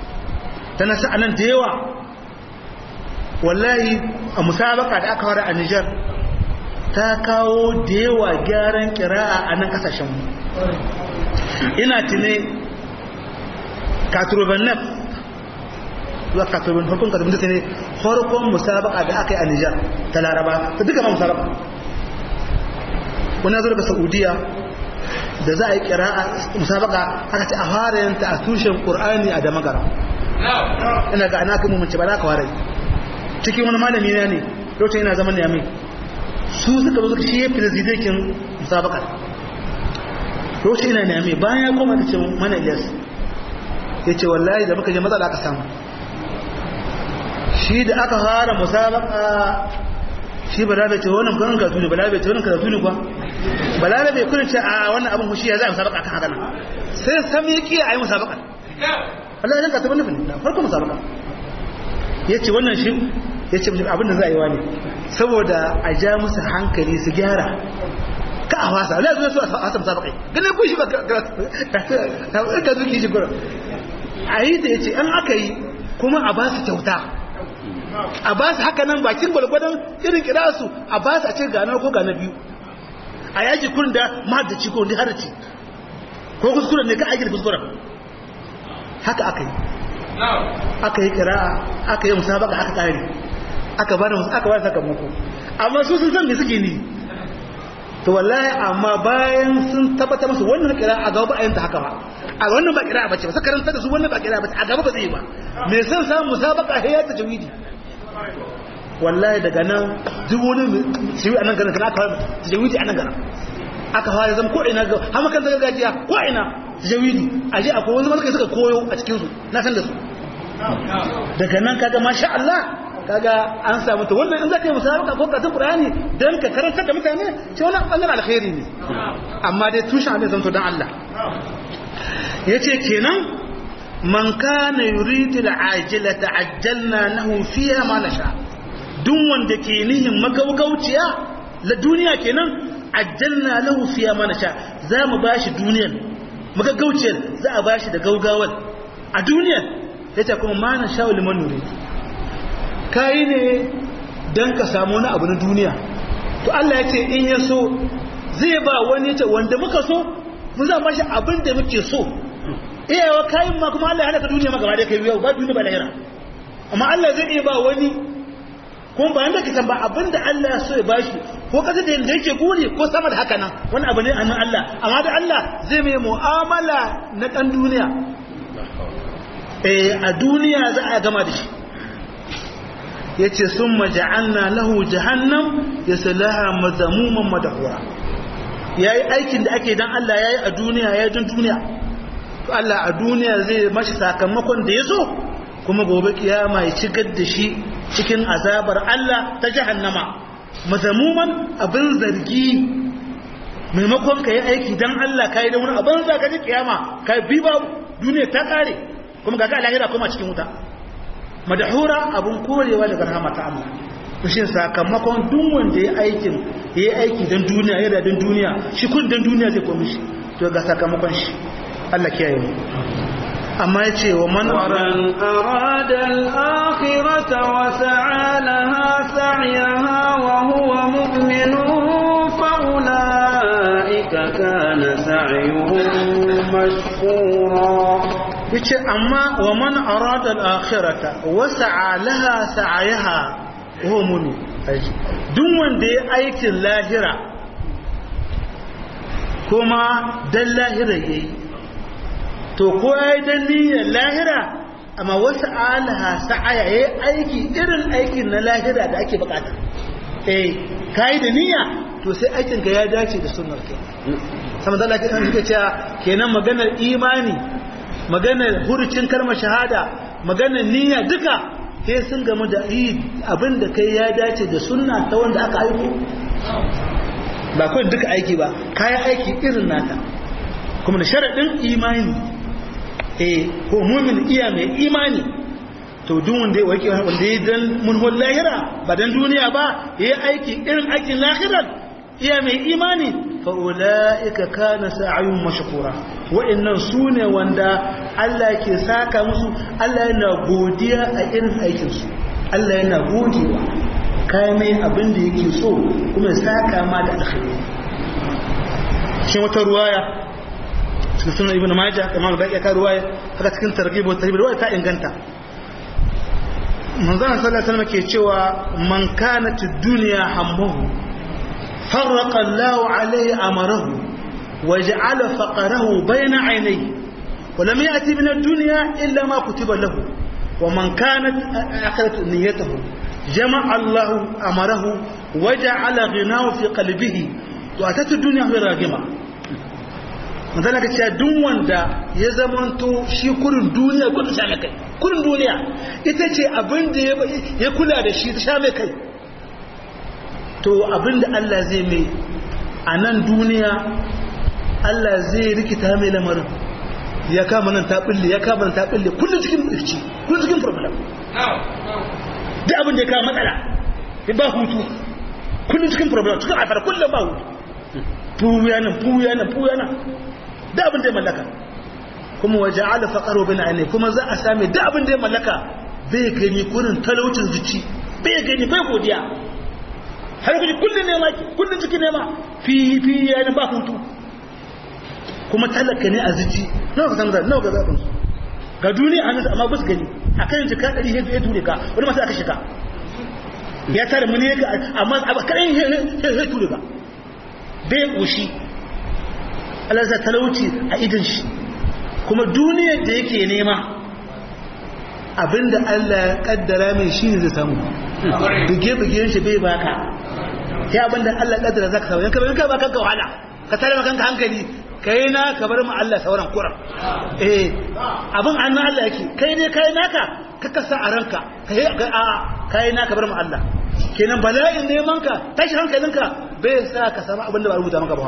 ta nasa anan da yawa wallahi a musabaka da aka fara a Nijar ta kawo da yawa gyaran kira'a a nan kasashen mu ina tune katurbanaf zuwa katurban farkon katurban ta ne farkon musabaka da aka yi a Nijar ta Laraba ta duka ma musabaka wani zo daga Saudiya da za a yi kira'a musabaka aka ce a fara yanta a tushen Qur'ani a Damagara ina ga ana kuma mun ce ba za ka fara cikin wani malami ne lokacin yana zaman Yamai su suka zo shi ya firzidekin musabaka lokacin ina Yamai bayan ya koma da ce mana Ilyas ya ce wallahi da muka je matsala aka samu shi da aka fara musabaka shi balabe ce wannan kan karatu ne balabe ce wannan karatu ne kuwa balabe bai kuna ce a wannan abin hushi ya za a musabaka kan haka nan sai sami ki a yi musabaka Allah ya karatu nufin da farko musabaka ya ce wannan shi ya ce abin da za a yi wani saboda a ja musu hankali su gyara ka a wasa Allah ya zo a wasa musabaka ganin kun shi ba ka zuki shi gura a yi ta ya ce an aka yi kuma a ba su kyauta a ba su haka nan bakin gwalgwadon irin kira su a ba su a ce gana ko gana biyu a yaji kurin da mahaddaci ko wanda haraci ko kuskuren ne ka aiki da kuskuren haka aka yi kira aka yi musabaka aka kare aka ba da sakamako amma su sun san me suke ni to wallahi amma bayan sun tabbata musu wannan kira a gaba ba a yin ta haka ba a wannan ba kira bace ba sai karanta da su wannan ba kira bace a gaba ba zai ba me san samu musabaka hayya ta tajwidi wallahi daga nan duk wani shiwi anan garin kana aka tajwidi anan garin aka fara zama ko ina ga har makan gargajiya ko ina tajwidi aje akwai wani malaka suka koyo a cikin su na san da su daga nan kaga masha Allah kaga an samu to wannan in zaka yi musabaka ko karatun Qur'ani dan ka karanta da mutane ce wannan bangaren alkhairi ne amma dai tushen abin zanto dan Allah yace kenan man kana yuridu al'ajila ta'ajjalna lahu fiha ma nasha duk wanda ke nihin magaugauciya la duniya kenan ajjalna lahu fiha ma nasha za mu bashi duniyar magaugauciyar za a bashi da gaugawar a duniyar yace kuma ma nasha liman nuridu kai ne dan ka samu wani abu na duniya to Allah yace in ya so zai ba wani yace wanda muka so mun za bashi abin da muke so iyawa kayan ma kuma Allah ya halaka duniya maka ba da kai yau ba duniya ba lahira amma Allah zai iya ba wani kuma ba yanda kisan ba abinda Allah ya so ya bashi ko kasa da yanda yake guri ko sama da haka nan wani abu ne a nan Allah amma da Allah zai mai mu'amala na dan duniya a duniya za a gama da shi yace summa ja'alna lahu jahannam yaslaha madhamuman madhura yayi aikin da ake dan Allah yayi a duniya yayi dan duniya to Allah a duniya zai mashi sakamakon da yaso kuma gobe kiyama ya cigar da shi cikin azabar Allah ta jahannama madhamuman abin zargi maimakon kai aiki dan Allah kai da wani abin zaka ji kiyama kai bi ba duniya ta kare kuma ga lahira kuma cikin wuta madahura abun korewa daga rahmata Allah to shin sakamakon duk wanda yayi aiki dan duniya yana dan duniya shi kun dan duniya zai komi shi to ga sakamakon shi Allah kiyaye mu amma yace wa man arada al-akhirata wa sa'a laha sa'yaha wa huwa mu'minun fa ulaika kana sa'yuhum mashkura yace amma wa man arada al-akhirata wa sa'a laha sa'yaha huwa mu'min duk wanda ya aikin lahira kuma dan lahira yayi to ko yayi dan niyyar lahira amma wasu alaha sa'aya yayi aiki irin aikin na lahira da ake bukata kai da niyya to sai aikin ka ya dace da sunnar ka sama da Allah ke cewa kenan maganar imani maganar hurucin kalmar shahada maganar niyya duka sai sun gamu da abinda kai ya dace da sunna ta wanda aka aiko ba kawai duka aiki ba kayan aiki irin nata kuma da sharaɗin imani ko mumin iya mai imani to duk wanda ya wake wanda ya dan munhul lahira ba dan duniya ba ya yi aiki irin aikin lahirar iya mai imani fa ulaika kana sa'yun mashkura wa'annan sune wanda Allah ke saka musu Allah yana godiya a irin aikin su Allah yana godewa kai mai abin da yake so kuma saka ma da alkhairi shi wata ruwaya cikin sunan ibn majah imam al-baqi ka ruwaya haka cikin targhib wa tarhib ruwaya ta inganta manzon sallallahu alaihi wasallam ke cewa man kanat ad-dunya hammuhu farraqa Allahu alayhi amarahu waja'ala faqrahu bayna 'aynayhi wa lam ya'ti min ad-dunya illa ma kutiba lahu wa man kanat akhiratu niyyatuhu jama'a Allahu amarahu waja'ala ghinahu fi qalbihi wa atatu ad-dunya bi ragima manzon ka ce duk wanda ya zamanto shi kurin duniya ko ta sha mai kai kurin duniya ita ce abin da ya kula da shi ta sha mai kai to abin da Allah zai mai a nan duniya Allah zai rikita mai lamarin ya kama nan ta bulle ya kama nan ta bulle kullum cikin irci kullum cikin problem duk abin da ya kama matsala ya ba hutu kullum cikin problem cikin afar kullum ba hutu puya nan da abin da ya mallaka kuma waje ala faƙaro bin aine kuma za a sami da abin da ya mallaka bai gani kurin talaucin zuci bai gani bai godiya har kuji kullum nema ki kullum cikin nema fi yana ba hutu kuma talaka ne a zuci nawa ka san nawa ga zaɓin su ga duniya a nasa amma ba su gani a kan jika ɗari ya ture ka wani masu aka shiga ya tare muni ya amma a kaɗan ya ture ka bai ƙoshi Allah zai talauci a idin shi kuma duniyar da yake nema abinda Allah ya kaddara mai shi ne zai samu buge-bugen shi bai baka ya abinda Allah ya kaddara zaka samu yanka ba kanka wahala ka tare kanka hankali kai na ka bar mu Allah sauran kuran abin annan Allah yake kai ne kai naka ka kasa a ranka kai na ka bar mu Allah kenan bala'in neman ka tashi hankalinka bai sa ka samu abinda ba rubuta maka ba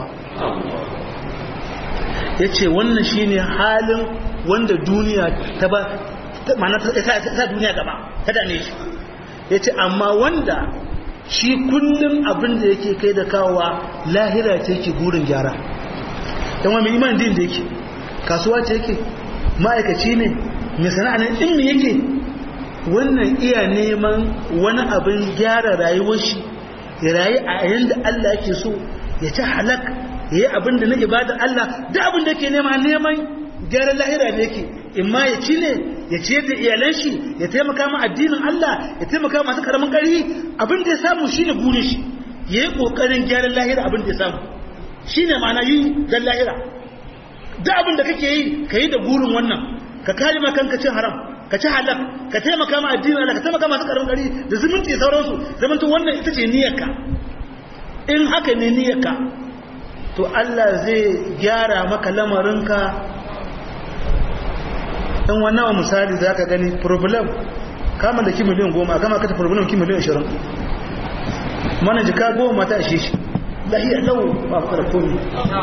ya ce wannan shi ne halin wanda duniya ta ba mana ta duniya gaba ta dane shi ya ce amma wanda shi kullum abin da yake kai da kawowa lahira ce yake burin gyara don wani iman din da yake kasuwa ce yake ma'aikaci ne mai sana'a ne in yake wannan iya neman wani abin gyara rayuwar shi ya rayu a yayin da Allah yake so ya ci halak ya yi abin da na ibada Allah da abin da ke neman gyaran lahira ne yake in ma ya ci ne ya ciyar da iyalan shi ya taimaka ma addinin Allah ya taimaka masu karamin ƙarfi abin da ya samu shi ne burin shi ya yi ƙoƙarin gyaran lahira abin da ya samu shi ne ma'ana yi don lahira da abin da kake yi ka yi da burin wannan ka kare ma kanka cin haram ka ci halak ka taimaka ma addinin Allah ka taimaka masu karamin ƙarfi da zumunci da sauransu zamanto wannan ita ce niyyarka in haka ne niyyarka to Allah zai gyara maka lamarinka in wannan misali za ka gani problem kama da miliyan 10 kama ka ta problem miliyan 20 mana jika 10 ta ishe shi lahiya lau ba ku da komi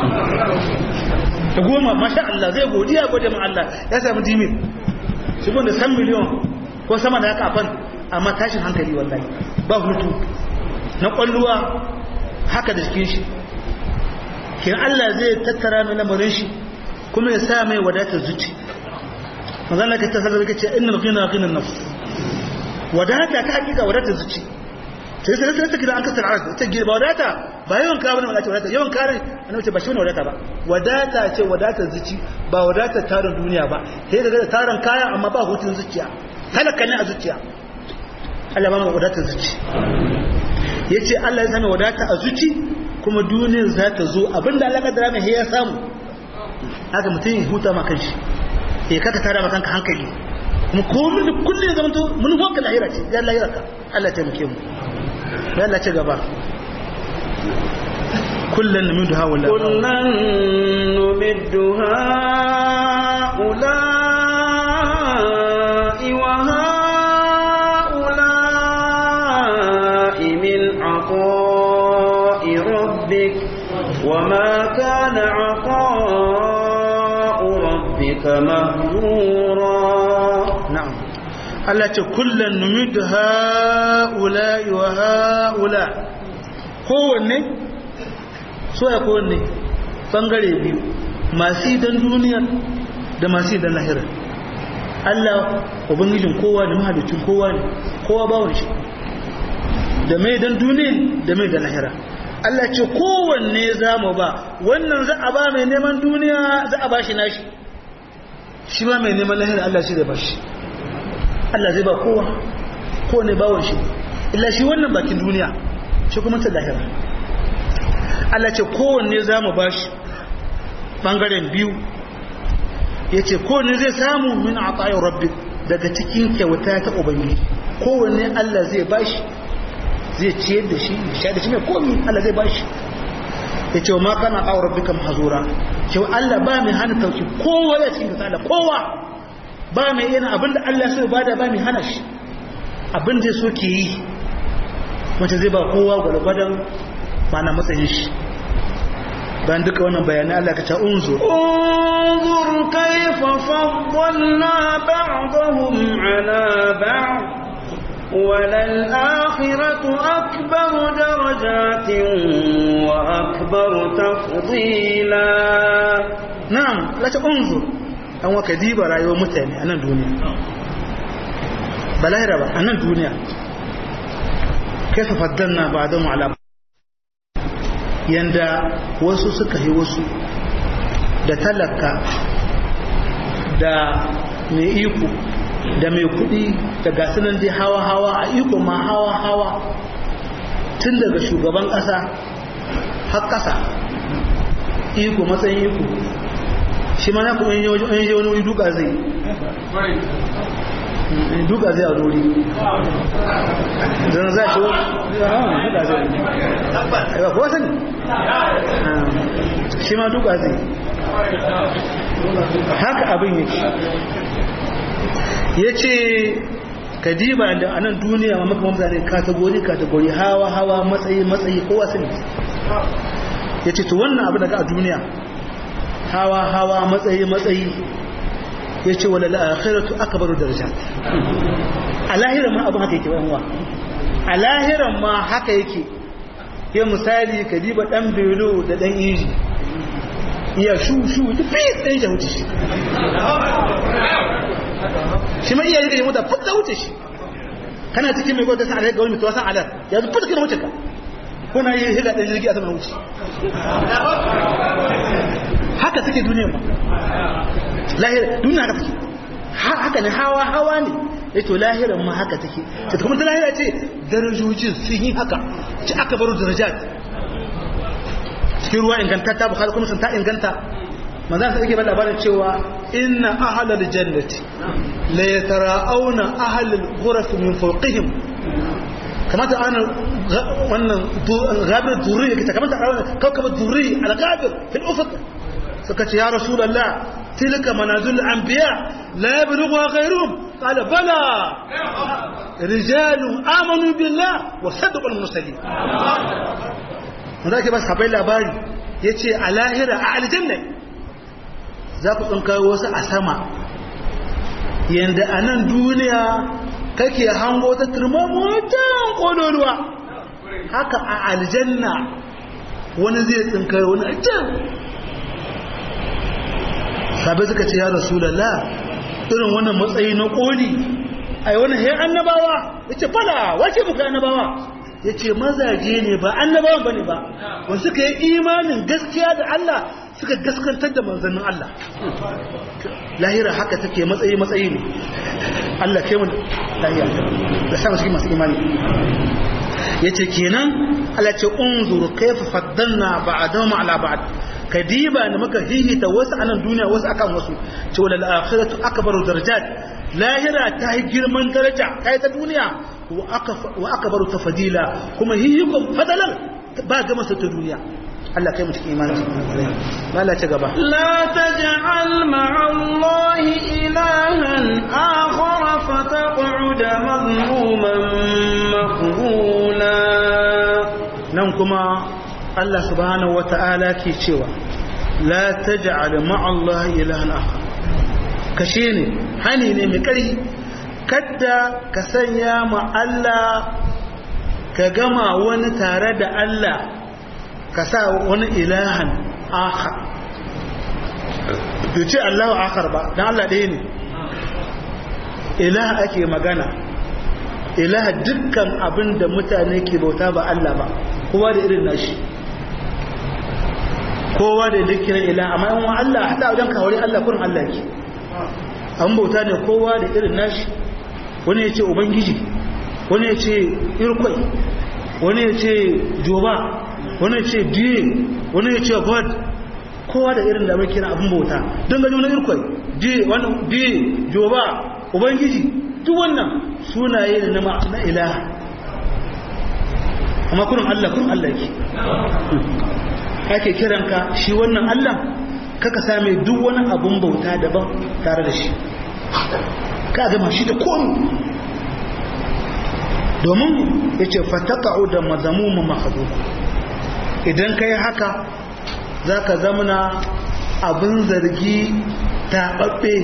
da 10 masha Allah zai godiya gode ma Allah ya samu dimin shi gonda 100 miliyan ko sama da haka afan amma tashin hankali wallahi ba hutu na kwalluwa haka da cikin shi kin Allah zai tattara mai lamarin shi kuma ya sa mai wadatar zuci manzon Allah ka tasalla da kace innal ghina ghina nafs wadata ta hakika wadatar zuci sai ta kira an kasar arz ta girba wadata ba yawan ka bane wadata yawan kare annabi ce ba shi ne wadata ba wadata ce wadatar zuci ba wadatar tarin duniya ba sai da tarin kaya amma ba hutun zuciya talaka ne a zuciya Allah ba mu wadatar zuci yace Allah ya sami wadata a zuci kuma duniyar za ta zo abinda Allah kaddara mai ya samu haka mutum ya huta ma kanshi kaka tara ma kanka hankali kuma komai da kullun ya zamanto mun hoka lahira ce ya lahira ka Allah ya taimake mu ya Allah ce gaba kullun numiddu haula kullun numiddu haula wa haula min aqa'i rabbik وما كان عطاء ربك مهجورا نعم الله كلا نمد هؤلاء وهؤلاء kowanne so ya kowanne bangare biyu masu idan duniya da masu idan lahira. Allah ubangijin kowa da mahalicin kowa ne, kowa bawon shi da mai dan duniya da mai dan lahira. Allah ce kowanne za mu ba, wannan za a ba mai neman duniya za a ba shi nashi, shi ba mai neman lahira Allah shi zai ba shi. Allah zai ba kowa, kowanne bawon shi, illa shi wannan bakin duniya shi kuma ta lahira. Allah ce kowanne za mu ba shi ɓangaren biyu, ya ce kowanne zai samu min a tsayin rabbi daga cikin kyauta ta ubangiji. Kowanne Allah zai ba shi, zai ciyar da shi, sha da shi mai komi Allah zai ba shi. Ya ce wa ma kana tsayin rabbi kam hazura, cewa Allah ba mai hana tauki kowa ya cikin kasa, kowa ba mai yana abinda Allah so ba da ba mai hana shi, abinda so ke yi wacce zai ba kowa gwalgwadon mana matsayin shi. bayan duka wannan bayanai Allah ka ta unzur kayfa faddalna ba'dahum ala ba'd walal akhiratu akbaru darajatin wa akbaru tafdila. na'am la ta unzur an waka diba rayuwar mutane a nan duniya ba lahira ba, a nan duniya kayfa faddalna ba'dahum ala ba'd, yanda wasu suka yi wasu, da talaka da mai iko da mai kudi da gasunan dai hawa-hawa, a iko ma hawa-hawa, tun daga shugaban kasa har kasa iko matsayin iko shi ma na kuma yin yi wani wuri duka zai duka zai a dori zan za shi duka zai aiwa kuwa sani shi ma duka zai haka abin yake. ya ce kadiba da a nan duniya ma maka mutane kategori hawa matsayi kowa sani. ya ce to wannan abu daga a duniya hawa matsayi ya ce wala la'akhiratu akbaru darajat. a lahiran ma abin haka yake wanwa, a lahiran ma haka yake. ya misali ka diba dan belo da dan inji iya shu ta fi ɗan shi wuce shi shi ma iya yi ga mota futta wuce shi, kana cikin mai gwada sa'adar ga wani mutuwa san alar ya zu futta kina wuce ka, kuna yi higa ɗan jirgi a sama wuce. haka suke duniya ma lahira duniya haka take, haka ne hawa ne ya to lahiran ma haka take. ta kuma ta lahira ce darajojin sun yi haka ci aka baro darajat. cikin ruwa ingantatta bukhari kuma sun ta inganta manzan sa yake ba labarin cewa inna ahlal jannati la yatara'awna ahlal ghuraf min fawqihim, kamata ana wannan gabir durri yake kamata kawkaba durri al-gabir fil ufuq. suka ce ya rasulullah tilka manazil anbiya la yablughuha ghayruhum, qala bala rijalun amanu billah wa saddaqu al-mursalin. wanda ke ba sabai labari yace a lahira a aljanna za ku tsinka wasu a sama yanda a nan duniya kake hango ta turmamotan kololuwa, haka a aljanna wani zai tsinka wani a can. sabai suka ce ya rasulallah irin wannan matsayi na koli ai wannan he annabawa yace fala wace muka annabawa yace mazaje ne ba annabawan bane ba wanda suka yi imanin gaskiya da Allah suka gaskantar da manzannin Allah. lahira haka take matsayi ne. Allah kai mu lahiya da sa cikin masu imani. yace kenan Allah ce unzuru kayfa faddalna ba'dahum ala ba'd, kadiba ne maka hihita wasu anan duniya wasu akan wasu. ce wala al-akhiratu akbaru darajat, lahira ta yi girman daraja kai ta duniya wa akbaru tafdila, kuma hiyikum fadalan ba ga masa ta duniya. Allah kai mu cikin imani. Allah ce gaba la taj'al ma'a Allahi ilahan akhar fataq'ud madhmuman makhzula. nan kuma Allah subhanahu wata'ala ke cewa la taj'al ma'a Allahi ilahan akhar, kashe ne hani ne mai kari, kadda ka sanya ma Allah ka gama wani tare da Allah ka sa wani ilahan akhar bai ce Allahu akhar ba dan Allah ɗaya ne ilaha ake magana ilaha dukkan abin da mutane ke bauta ba Allah ba kowa da irin nashi kowa da zikirin ilaha amma in Allah hada wajen kawari Allah kurin Allah yake an bauta ne kowa da irin nashi wani ya ce ubangiji wani ya ce irkwai wani ya ce joba wani ya ce diye wani ya ce god kowa da irin da mai kira abin bauta don gani wani irkwai diye joba ubangiji duk wannan sunaye da na ilaha amma kurin Allah yake ake kiranka shi wannan Allah kaka same duk wani abun bauta daban tare da shi ka gama shi da komi domin ya ce fataka'u da mazamumu mahaduba idan ka yi haka za ka zamana abin zargi taɓaɓɓe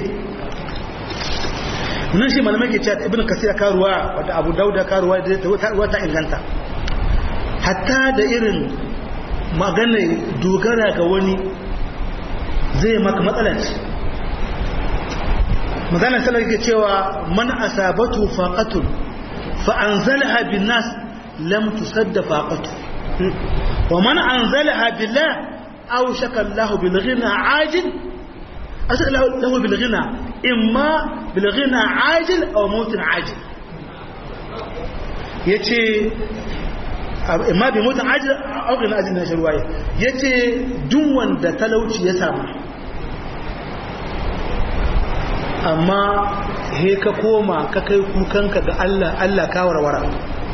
nan shi malamai ke cewa ibn kasir karuwa wata abu dauda karuwa da ta inganta hatta da irin magana dogara ga wani zai maka matsalanci maganar salar ke cewa man asabatu faqatun fa anzalaha bin nas lam tusadda faqatu wa man anzalaha billah aw shaka Allah bil ghina ajil asal lahu bil ghina imma bil ghina ajil aw maut ajil yace imma bi maut ajil aw ghina ajil na shirwaye yace duk wanda talauci ya samu amma he ka koma ka kai kukanka ga Allah Allah ka warwara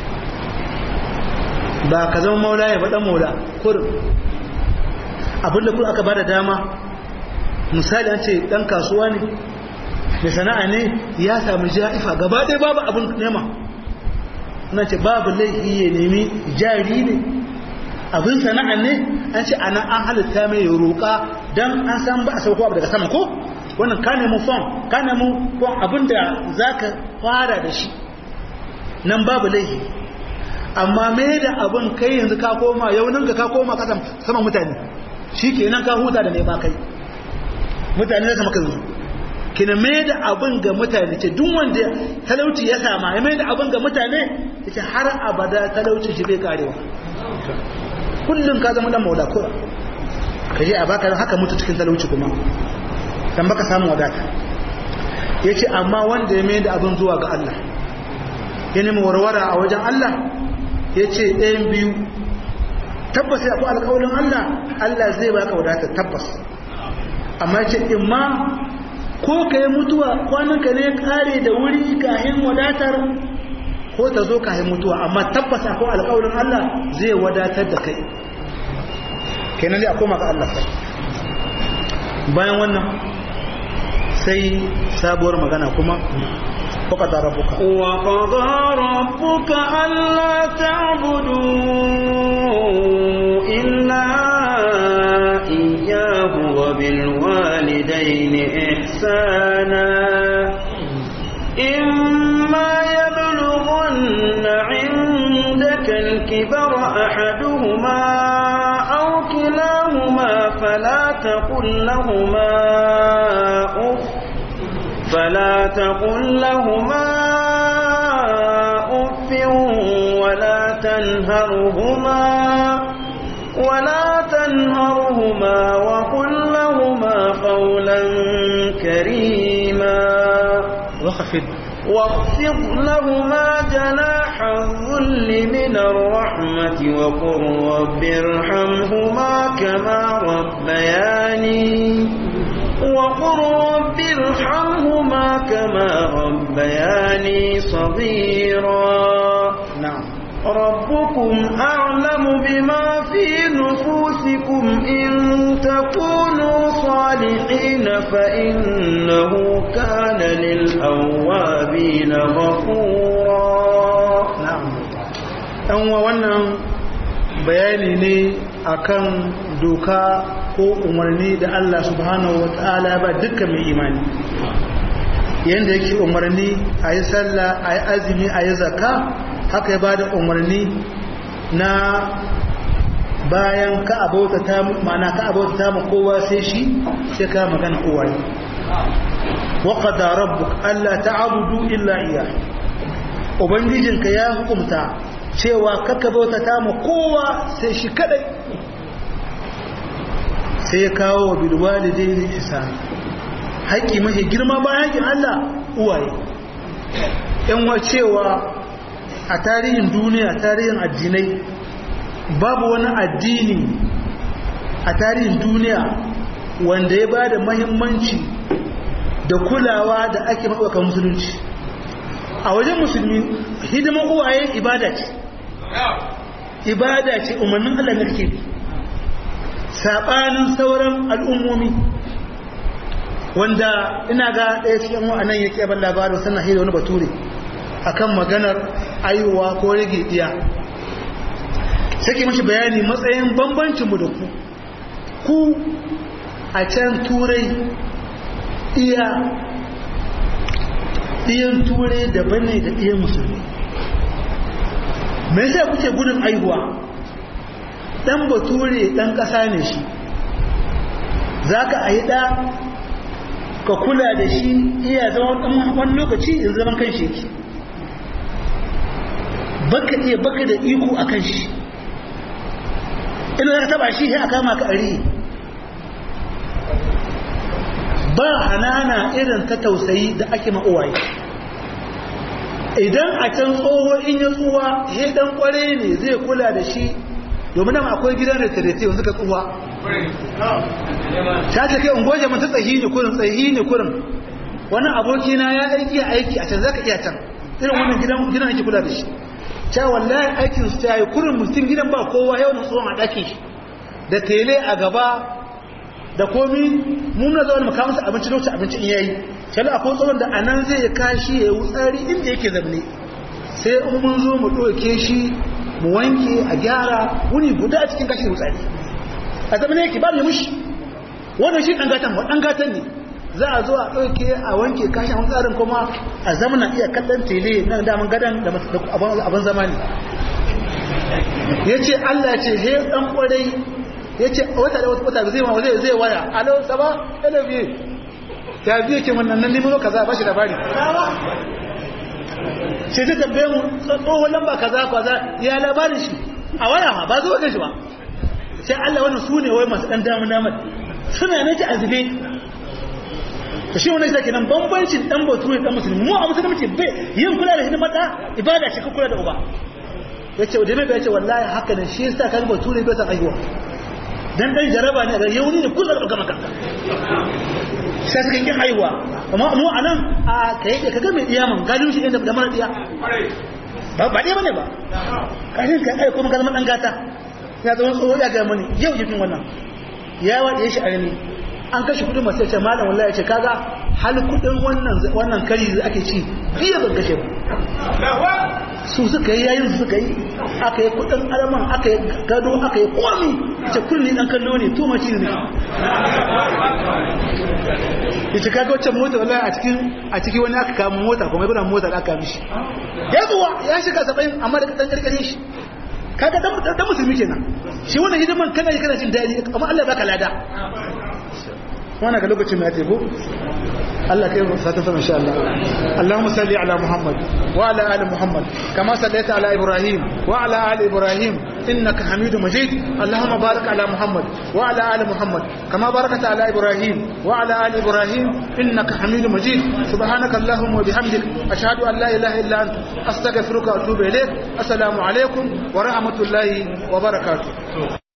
ba ka zama maula ya faɗa maula kurin abinda kuma aka bada dama misali an ce dan kasuwa ne da sana'a ne ya samu ja'ifa gaba ɗaya babu abin nema na ce babu laifi ya nemi jari ne abin sana'a ne an ce ana an halitta mai roƙa don an san ba a sauko abu daga sama ko wannan ka nemi fon ka nemi fon abinda za ka fara da shi nan babu laifi amma mai da abin kai yanzu ka koma yaunin ka koma kasan saman mutane shi ke nan ka huta da nema kai mutane zai maka zuzu kina mai da abin ga mutane ce duk wanda talauci ya sama ya mai da abin ga mutane ya ce har abada talauci shi bai karewa kullum ka zama dan maula kura ka je a baka haka mutu cikin talauci kuma dan baka samu wadata yace amma wanda ya mai da abin zuwa ga Allah ya nemi warwara a wajen Allah yace ɗayan biyu tabbas ya ku alƙawarin Allah Allah zai baka wadata tabbas amma yace imma ko kai mutuwa kwanan ka ne kare da wuri kahin wadatar ko ta zo kahin mutuwa amma tabbas ya ku alƙawarin Allah zai wadatar da kai kenan dai a koma ga Allah bayan wannan sai sabuwar magana kuma وقضى ربك ألا تعبدوا إلا إياه وبالوالدين إحسانا إما يبلغن عندك الكبر أحدهما أو كلاهما فلا تقل لهما أف ولا تنهرهما وقل لهما قولا كريما واخفض لهما جناح الذل من الرحمة وقل رب ارحمهما كما ربياني صغيرا نعم ربكم أعلم بما في نفوسكم إن تكونوا صالحين فإنه كان للأوابين غفورا نعم wannan bayani ne akan doka ko umarni da Allah subhanahu wataala ba dukkan mai imani yanda yake umarni a yi sallah a yi azumi a yi zakka haka ya bada umarni na bayan ka abauta ta ma'ana ka abauta ta mu kowa sai shi sai ka magana uwaye wa qada rabbuk alla ta'budu illa iyyah ubangijinka ya hukunta cewa kaka bauta ta mu kowa sai shi kadai sai ya kawo wa bil walidaini ihsan haƙi mafi girma bayan haƙin Allah uwaye yan wacewa a tarihin duniya tarihin addinai babu wani addini a tarihin duniya wanda ya ba da mahimmanci da kulawa da ake maɓaukar musulunci a wajen musulmi hidimar uwaye ibada ce umarnin Allah na ke saɓanin sauran al'ummomi wanda ina ga ɗaya cikin wa'anan yake ban labarin sannan hira wani bature akan maganar aiwa ko rage iya sai mashi bayani matsayin bambancinmu da ku a can turai iyan turai daban ne da iyan musulmi mai sai kuke gudun aihuwa ɗan bature ɗan ƙasa ne shi za ka a yi ɗa ka kula da shi iya zama wani lokaci in zaman kan shi baka da iko a kan shi ina za ka taba shi sai a kama ka ari ba hanana irin ta tausayi da ake ma'uwaye idan a can tsoho in ya tsuwa he dan kware ne zai kula da shi domin nan akwai gidan retirete yanzu ka tsuwa ta ce kai ungoje mun ta tsahi ne kurin wannan abokina ya aiki a can zaka iya can irin wannan gidan ake kula da shi ta wallahi aikin su ta yi kurin mutum gidan ba kowa yau na tsohon a ɗaki da tele a gaba da komi muna zaune makamansa abinci lokacin abinci in yayi shalla akwai tsohon da a nan zai kashi ya yi wutsari inda yake zamne sai in mun zo mu ɗauke shi mu wanke a gyara wuni guda a cikin kashi wutsari a zamane yake ba mu mushi wannan shi ɗan gatan ne za a zo a ɗauke a wanke kashi a tsarin kuma a zamana iya kallon tele na daman gadon da abin zamani ya ce Allah ce he ɗan ƙwarai ya ce wata da wata zai waya alo saba yana biye ya biye ce wannan nan nemo kaza ba shi labari sai zai tambaye mu tsohon lamba kaza ya labarin shi a waya ba zo wajen shi ba sai Allah wannan su ne wai masu ɗan damar suna nace azube to shi wannan zaki nan bambancin dan bature dan musulmi mu a musulmi ce bai yin kula da hidimar da ibada ce ka kula da uba yace da mai yace wallahi haka nan shi yasa kan bature bai san aiwa dan jaraba ne ga yauni ne kullu da maka sai suka kin aiwa amma mu anan a kai ka ga mai iyaman galin shi inda da mara diya ba dai bane ba kashin ka ai kuma kalman dan gata ya zama tsoho ya ga mani yau jikin wannan ya wade shi arni an kashe kudin masu yace malam wallahi yace kaga hal kudin wannan kari da ake ci biya ban kashe ba su suka yi yayin su suka yi aka yi kudin alaman aka yi gado aka yi komi yace kulli dan kallo ne to mace ne yace kaga wacce mota wallahi a cikin wani aka kama mota kuma ibn mota da aka mishi ya zuwa ya shiga 70 amma da dan karkare shi kaga dan musulmi kenan shi wannan hidiman kana jin dadi amma Allah ya baka lada وانا قال لكم ما تبو الله كيف ستفهم ان شاء الله اللهم صل على محمد وعلى ال محمد كما صليت على ابراهيم وعلى ال ابراهيم انك حميد مجيد اللهم بارك على محمد وعلى ال محمد كما باركت على ابراهيم وعلى ال ابراهيم انك حميد مجيد سبحانك اللهم وبحمدك اشهد ان لا اله الا انت استغفرك واتوب اليك السلام عليكم ورحمه الله وبركاته